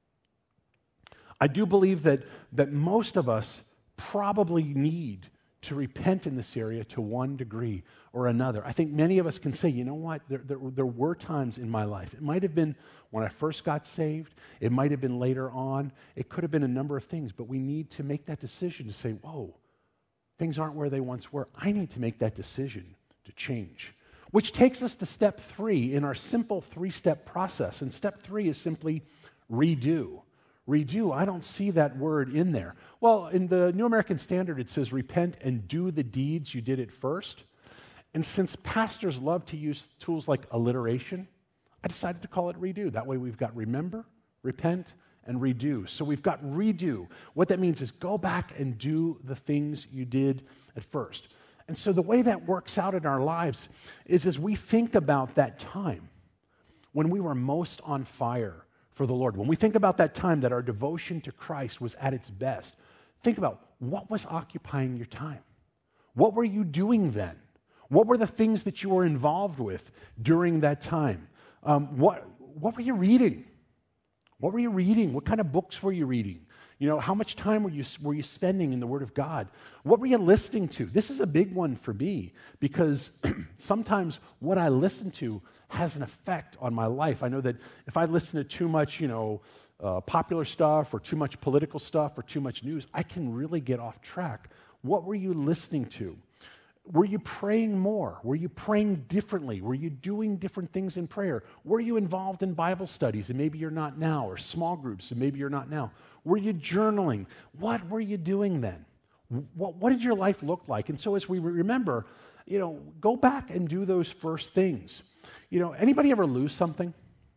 I do believe that most of us probably need to repent in this area to one degree or another. I think many of us can say, you know what, there were times in my life. It might have been when I first got saved. It might have been later on. It could have been a number of things, but we need to make that decision to say, whoa, things aren't where they once were. I need to make that decision to change. Which takes us to step 3 in our simple 3-step process. And step 3 is simply redo. Redo, I don't see that word in there. Well, in the New American Standard, it says repent and do the deeds you did at first. And since pastors love to use tools like alliteration, I decided to call it redo. That way we've got remember, repent, and redo. So we've got redo. What that means is go back and do the things you did at first. And so the way that works out in our lives is as we think about that time when we were most on fire for the Lord. When we think about that time that our devotion to Christ was at its best, think about what was occupying your time. What were you doing then? What were the things that you were involved with during that time? What were you reading? What were you reading? What kind of books were you reading? You know, how much time were you spending in the Word of God? What were you listening to? This is a big one for me because sometimes what I listen to has an effect on my life. I know that if I listen to too much, popular stuff or too much political stuff or too much news, I can really get off track. What were you listening to? Were you praying more? Were you praying differently? Were you doing different things in prayer? Were you involved in Bible studies, and maybe you're not now, or small groups, and maybe you're not now? Were you journaling? What were you doing then? What did your life look like? And so as we remember, go back and do those first things. Anybody ever lose something?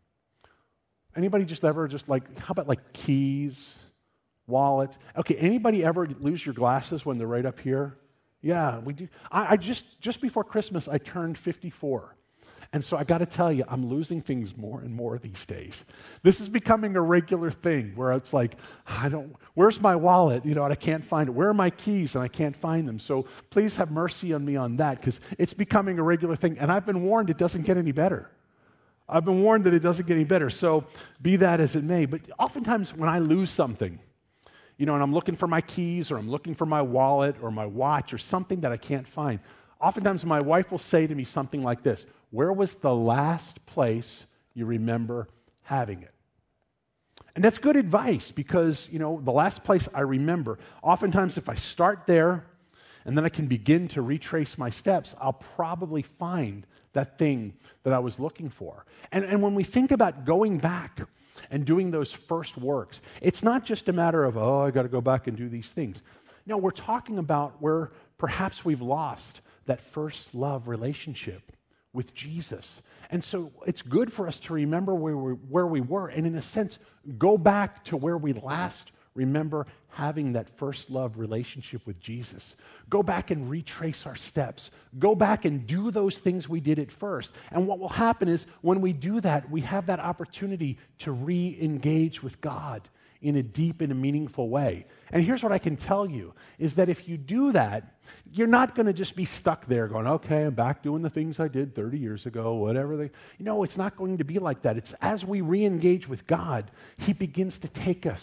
Anybody how about like keys, wallets? Okay, anybody ever lose your glasses when they're right up here? Yeah, we do. I just before Christmas, I turned 54. And so I got to tell you, I'm losing things more and more these days. This is becoming a regular thing where it's like, where's my wallet? And I can't find it. Where are my keys? And I can't find them. So please have mercy on me on that because it's becoming a regular thing. And I've been warned it doesn't get any better. I've been warned that it doesn't get any better. So be that as it may. But oftentimes when I lose something, and I'm looking for my keys or I'm looking for my wallet or my watch or something that I can't find, oftentimes my wife will say to me something like this: where was the last place you remember having it? And that's good advice because, the last place I remember, oftentimes if I start there and then I can begin to retrace my steps, I'll probably find that thing that I was looking for. And when we think about going back and doing those first works, it's not just a matter of, I got to go back and do these things. No, we're talking about where perhaps we've lost that first love relationship with Jesus. And so it's good for us to remember where we were and in a sense, go back to where we last remember having that first love relationship with Jesus. Go back and retrace our steps. Go back and do those things we did at first. And what will happen is when we do that, we have that opportunity to re-engage with God in a deep and a meaningful way. And here's what I can tell you, is that if you do that, you're not going to just be stuck there going, okay, I'm back doing the things I did 30 years ago, whatever. It's not going to be like that. It's as we re-engage with God, He begins to take us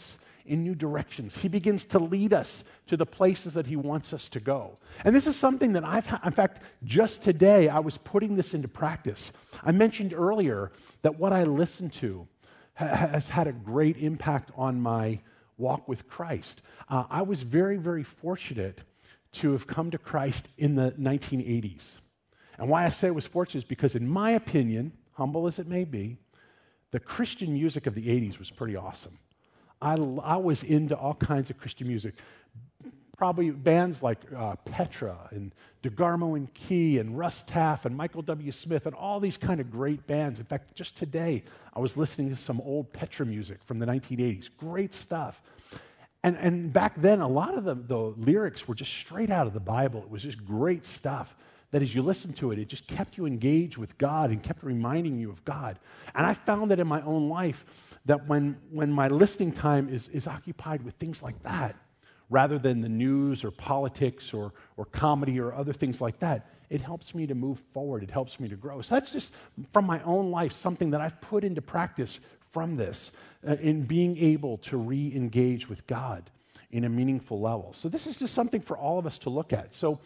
in new directions. He begins to lead us to the places that he wants us to go. And this is something that in fact, just today, I was putting this into practice. I mentioned earlier that what I listen to has had a great impact on my walk with Christ. I was very, very fortunate to have come to Christ in the 1980s. And why I say I was fortunate is because, in my opinion, humble as it may be, the Christian music of the 80s was pretty awesome. I was into all kinds of Christian music. Probably bands like Petra and DeGarmo and Key and Russ Taff and Michael W. Smith and all these kind of great bands. In fact, just today, I was listening to some old Petra music from the 1980s. Great stuff. And back then, a lot of the lyrics were just straight out of the Bible. It was just great stuff that as you listened to it, it just kept you engaged with God and kept reminding you of God. And I found that in my own life, that when my listening time is occupied with things like that, rather than the news or politics or comedy or other things like that, it helps me to move forward. It helps me to grow. So that's just from my own life, something that I've put into practice from this in being able to re-engage with God in a meaningful level. So this is just something for all of us to look at. So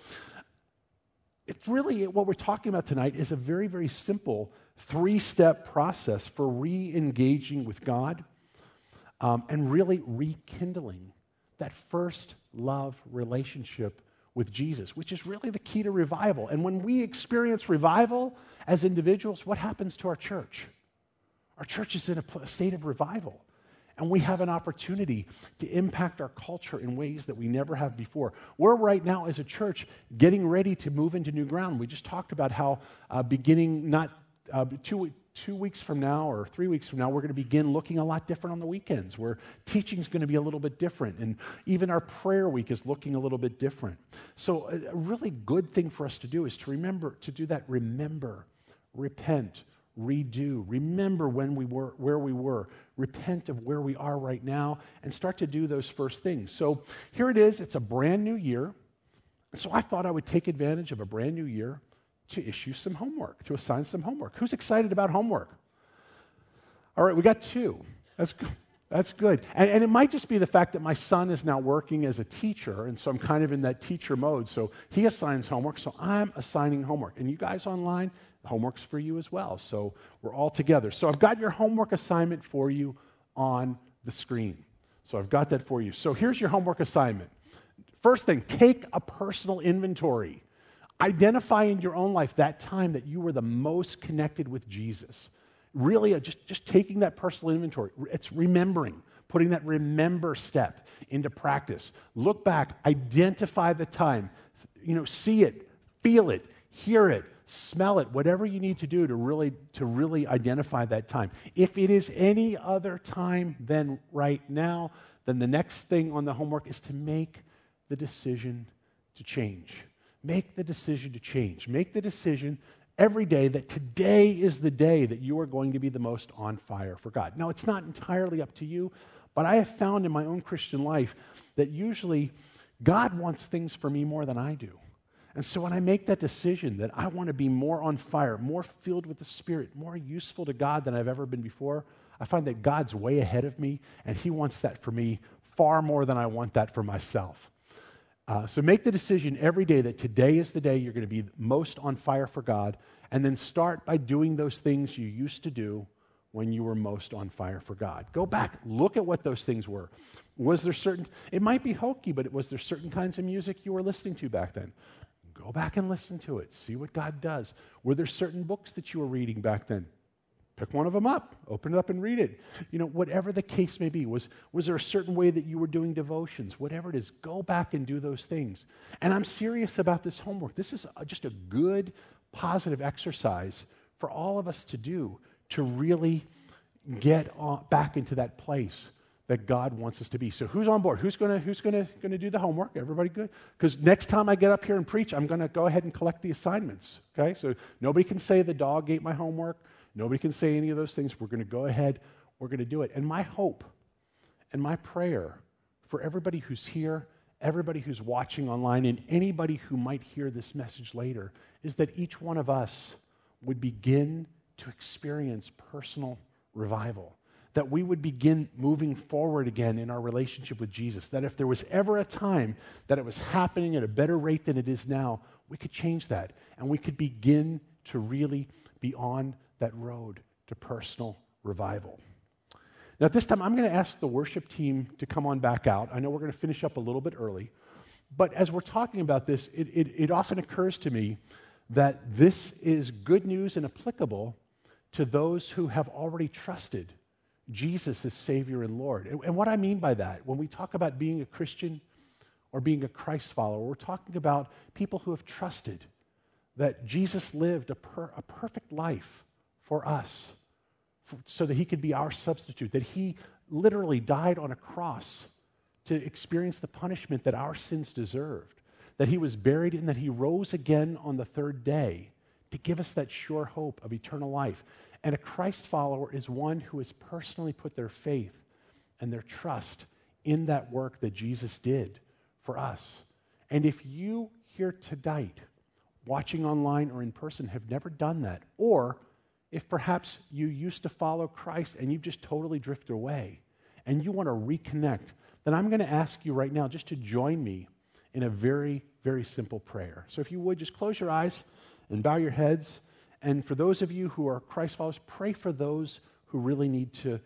it's really, what we're talking about tonight is a very, very simple 3-step process for re-engaging with God and really rekindling that first love relationship with Jesus, which is really the key to revival. And when we experience revival as individuals, what happens to our church? Our church is in a state of revival. And we have an opportunity to impact our culture in ways that we never have before. We're right now, as a church, getting ready to move into new ground. We just talked about how beginning not 2 weeks from now or 3 weeks from now, we're going to begin looking a lot different on the weekends, where teaching is going to be a little bit different. And even our prayer week is looking a little bit different. So a really good thing for us to do is to remember, to do that, remember, repent, redo, remember when we were, where we were, repent of where we are right now, and start to do those first things. So here it is. It's a brand new year. So I thought I would take advantage of a brand new year to issue some homework, to assign some homework. Who's excited about homework? All right, we got 2. That's good. That's good. And it might just be the fact that my son is now working as a teacher, and so I'm kind of in that teacher mode. So he assigns homework, so I'm assigning homework. And you guys online, homework's for you as well. So we're all together. So I've got your homework assignment for you on the screen. So I've got that for you. So here's your homework assignment. First thing, take a personal inventory. Identify in your own life that time that you were the most connected with Jesus. Really, just taking that personal inventory. It's remembering, putting that remember step into practice. Look back, identify the time, see it, feel it, hear it, smell it, whatever you need to do to really identify that time. If it is any other time than right now, then the next thing on the homework is to make the decision to change. Make the decision to change. Make the decision every day that today is the day that you are going to be the most on fire for God. Now, it's not entirely up to you, but I have found in my own Christian life that usually God wants things for me more than I do. And so when I make that decision that I want to be more on fire, more filled with the Spirit, more useful to God than I've ever been before, I find that God's way ahead of me, and He wants that for me far more than I want that for myself. So make the decision every day that today is the day you're going to be most on fire for God, and then start by doing those things you used to do when you were most on fire for God. Go back, look at what those things were. Was there it might be hokey, but was there certain kinds of music you were listening to back then? Go back and listen to it. See what God does. Were there certain books that you were reading back then? Pick one of them up, open it up and read it. Whatever the case may be. Was there a certain way that you were doing devotions? Whatever it is, go back and do those things. And I'm serious about this homework. This is just a good, positive exercise for all of us to do to really get back into that place that God wants us to be. So who's on board? Who's going to do the homework? Everybody good? Because next time I get up here and preach, I'm going to go ahead and collect the assignments. Okay? So nobody can say the dog ate my homework. Nobody can say any of those things. We're going to go ahead. We're going to do it. And my hope and my prayer for everybody who's here, everybody who's watching online, and anybody who might hear this message later is that each one of us would begin to experience personal revival. that we would begin moving forward again in our relationship with Jesus. That if there was ever a time that it was happening at a better rate than it is now, we could change that. And we could begin to really be on that road to personal revival. Now, at this time, I'm going to ask the worship team to come on back out. I know we're going to finish up a little bit early. But as we're talking about this, it often occurs to me that this is good news and applicable to those who have already trusted Jesus as Savior and Lord. And what I mean by that, when we talk about being a Christian or being a Christ follower, we're talking about people who have trusted that Jesus lived a perfect life for us so that he could be our substitute, that he literally died on a cross to experience the punishment that our sins deserved, that he was buried and that he rose again on the third day to give us that sure hope of eternal life. And a Christ follower is one who has personally put their faith and their trust in that work that Jesus did for us. And if you here tonight, watching online or in person, have never done that, or if perhaps you used to follow Christ and you've just totally drifted away and you want to reconnect, then I'm going to ask you right now just to join me in a very, very simple prayer. So if you would, just close your eyes and bow your heads. And for those of you who are Christ followers, pray for those who really need to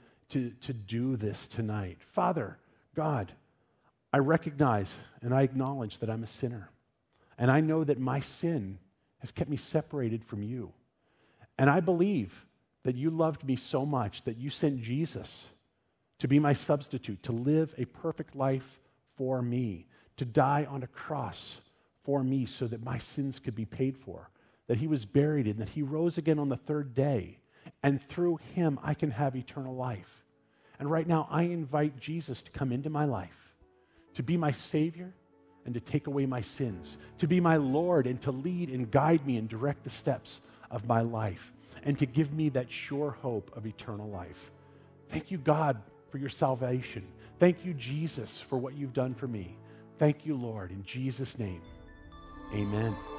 do this tonight. Father, God, I recognize and I acknowledge that I'm a sinner. And I know that my sin has kept me separated from you. And I believe that you loved me so much that you sent Jesus to be my substitute, to live a perfect life for me, to die on a cross for me so that my sins could be paid for, that he was buried and that he rose again on the third day, and through him I can have eternal life. And right now I invite Jesus to come into my life, to be my Savior and to take away my sins, to be my Lord and to lead and guide me and direct the steps of my life, and to give me that sure hope of eternal life. Thank you, God, for your salvation. Thank you, Jesus, for what you've done for me. Thank you, Lord, in Jesus' name. Amen.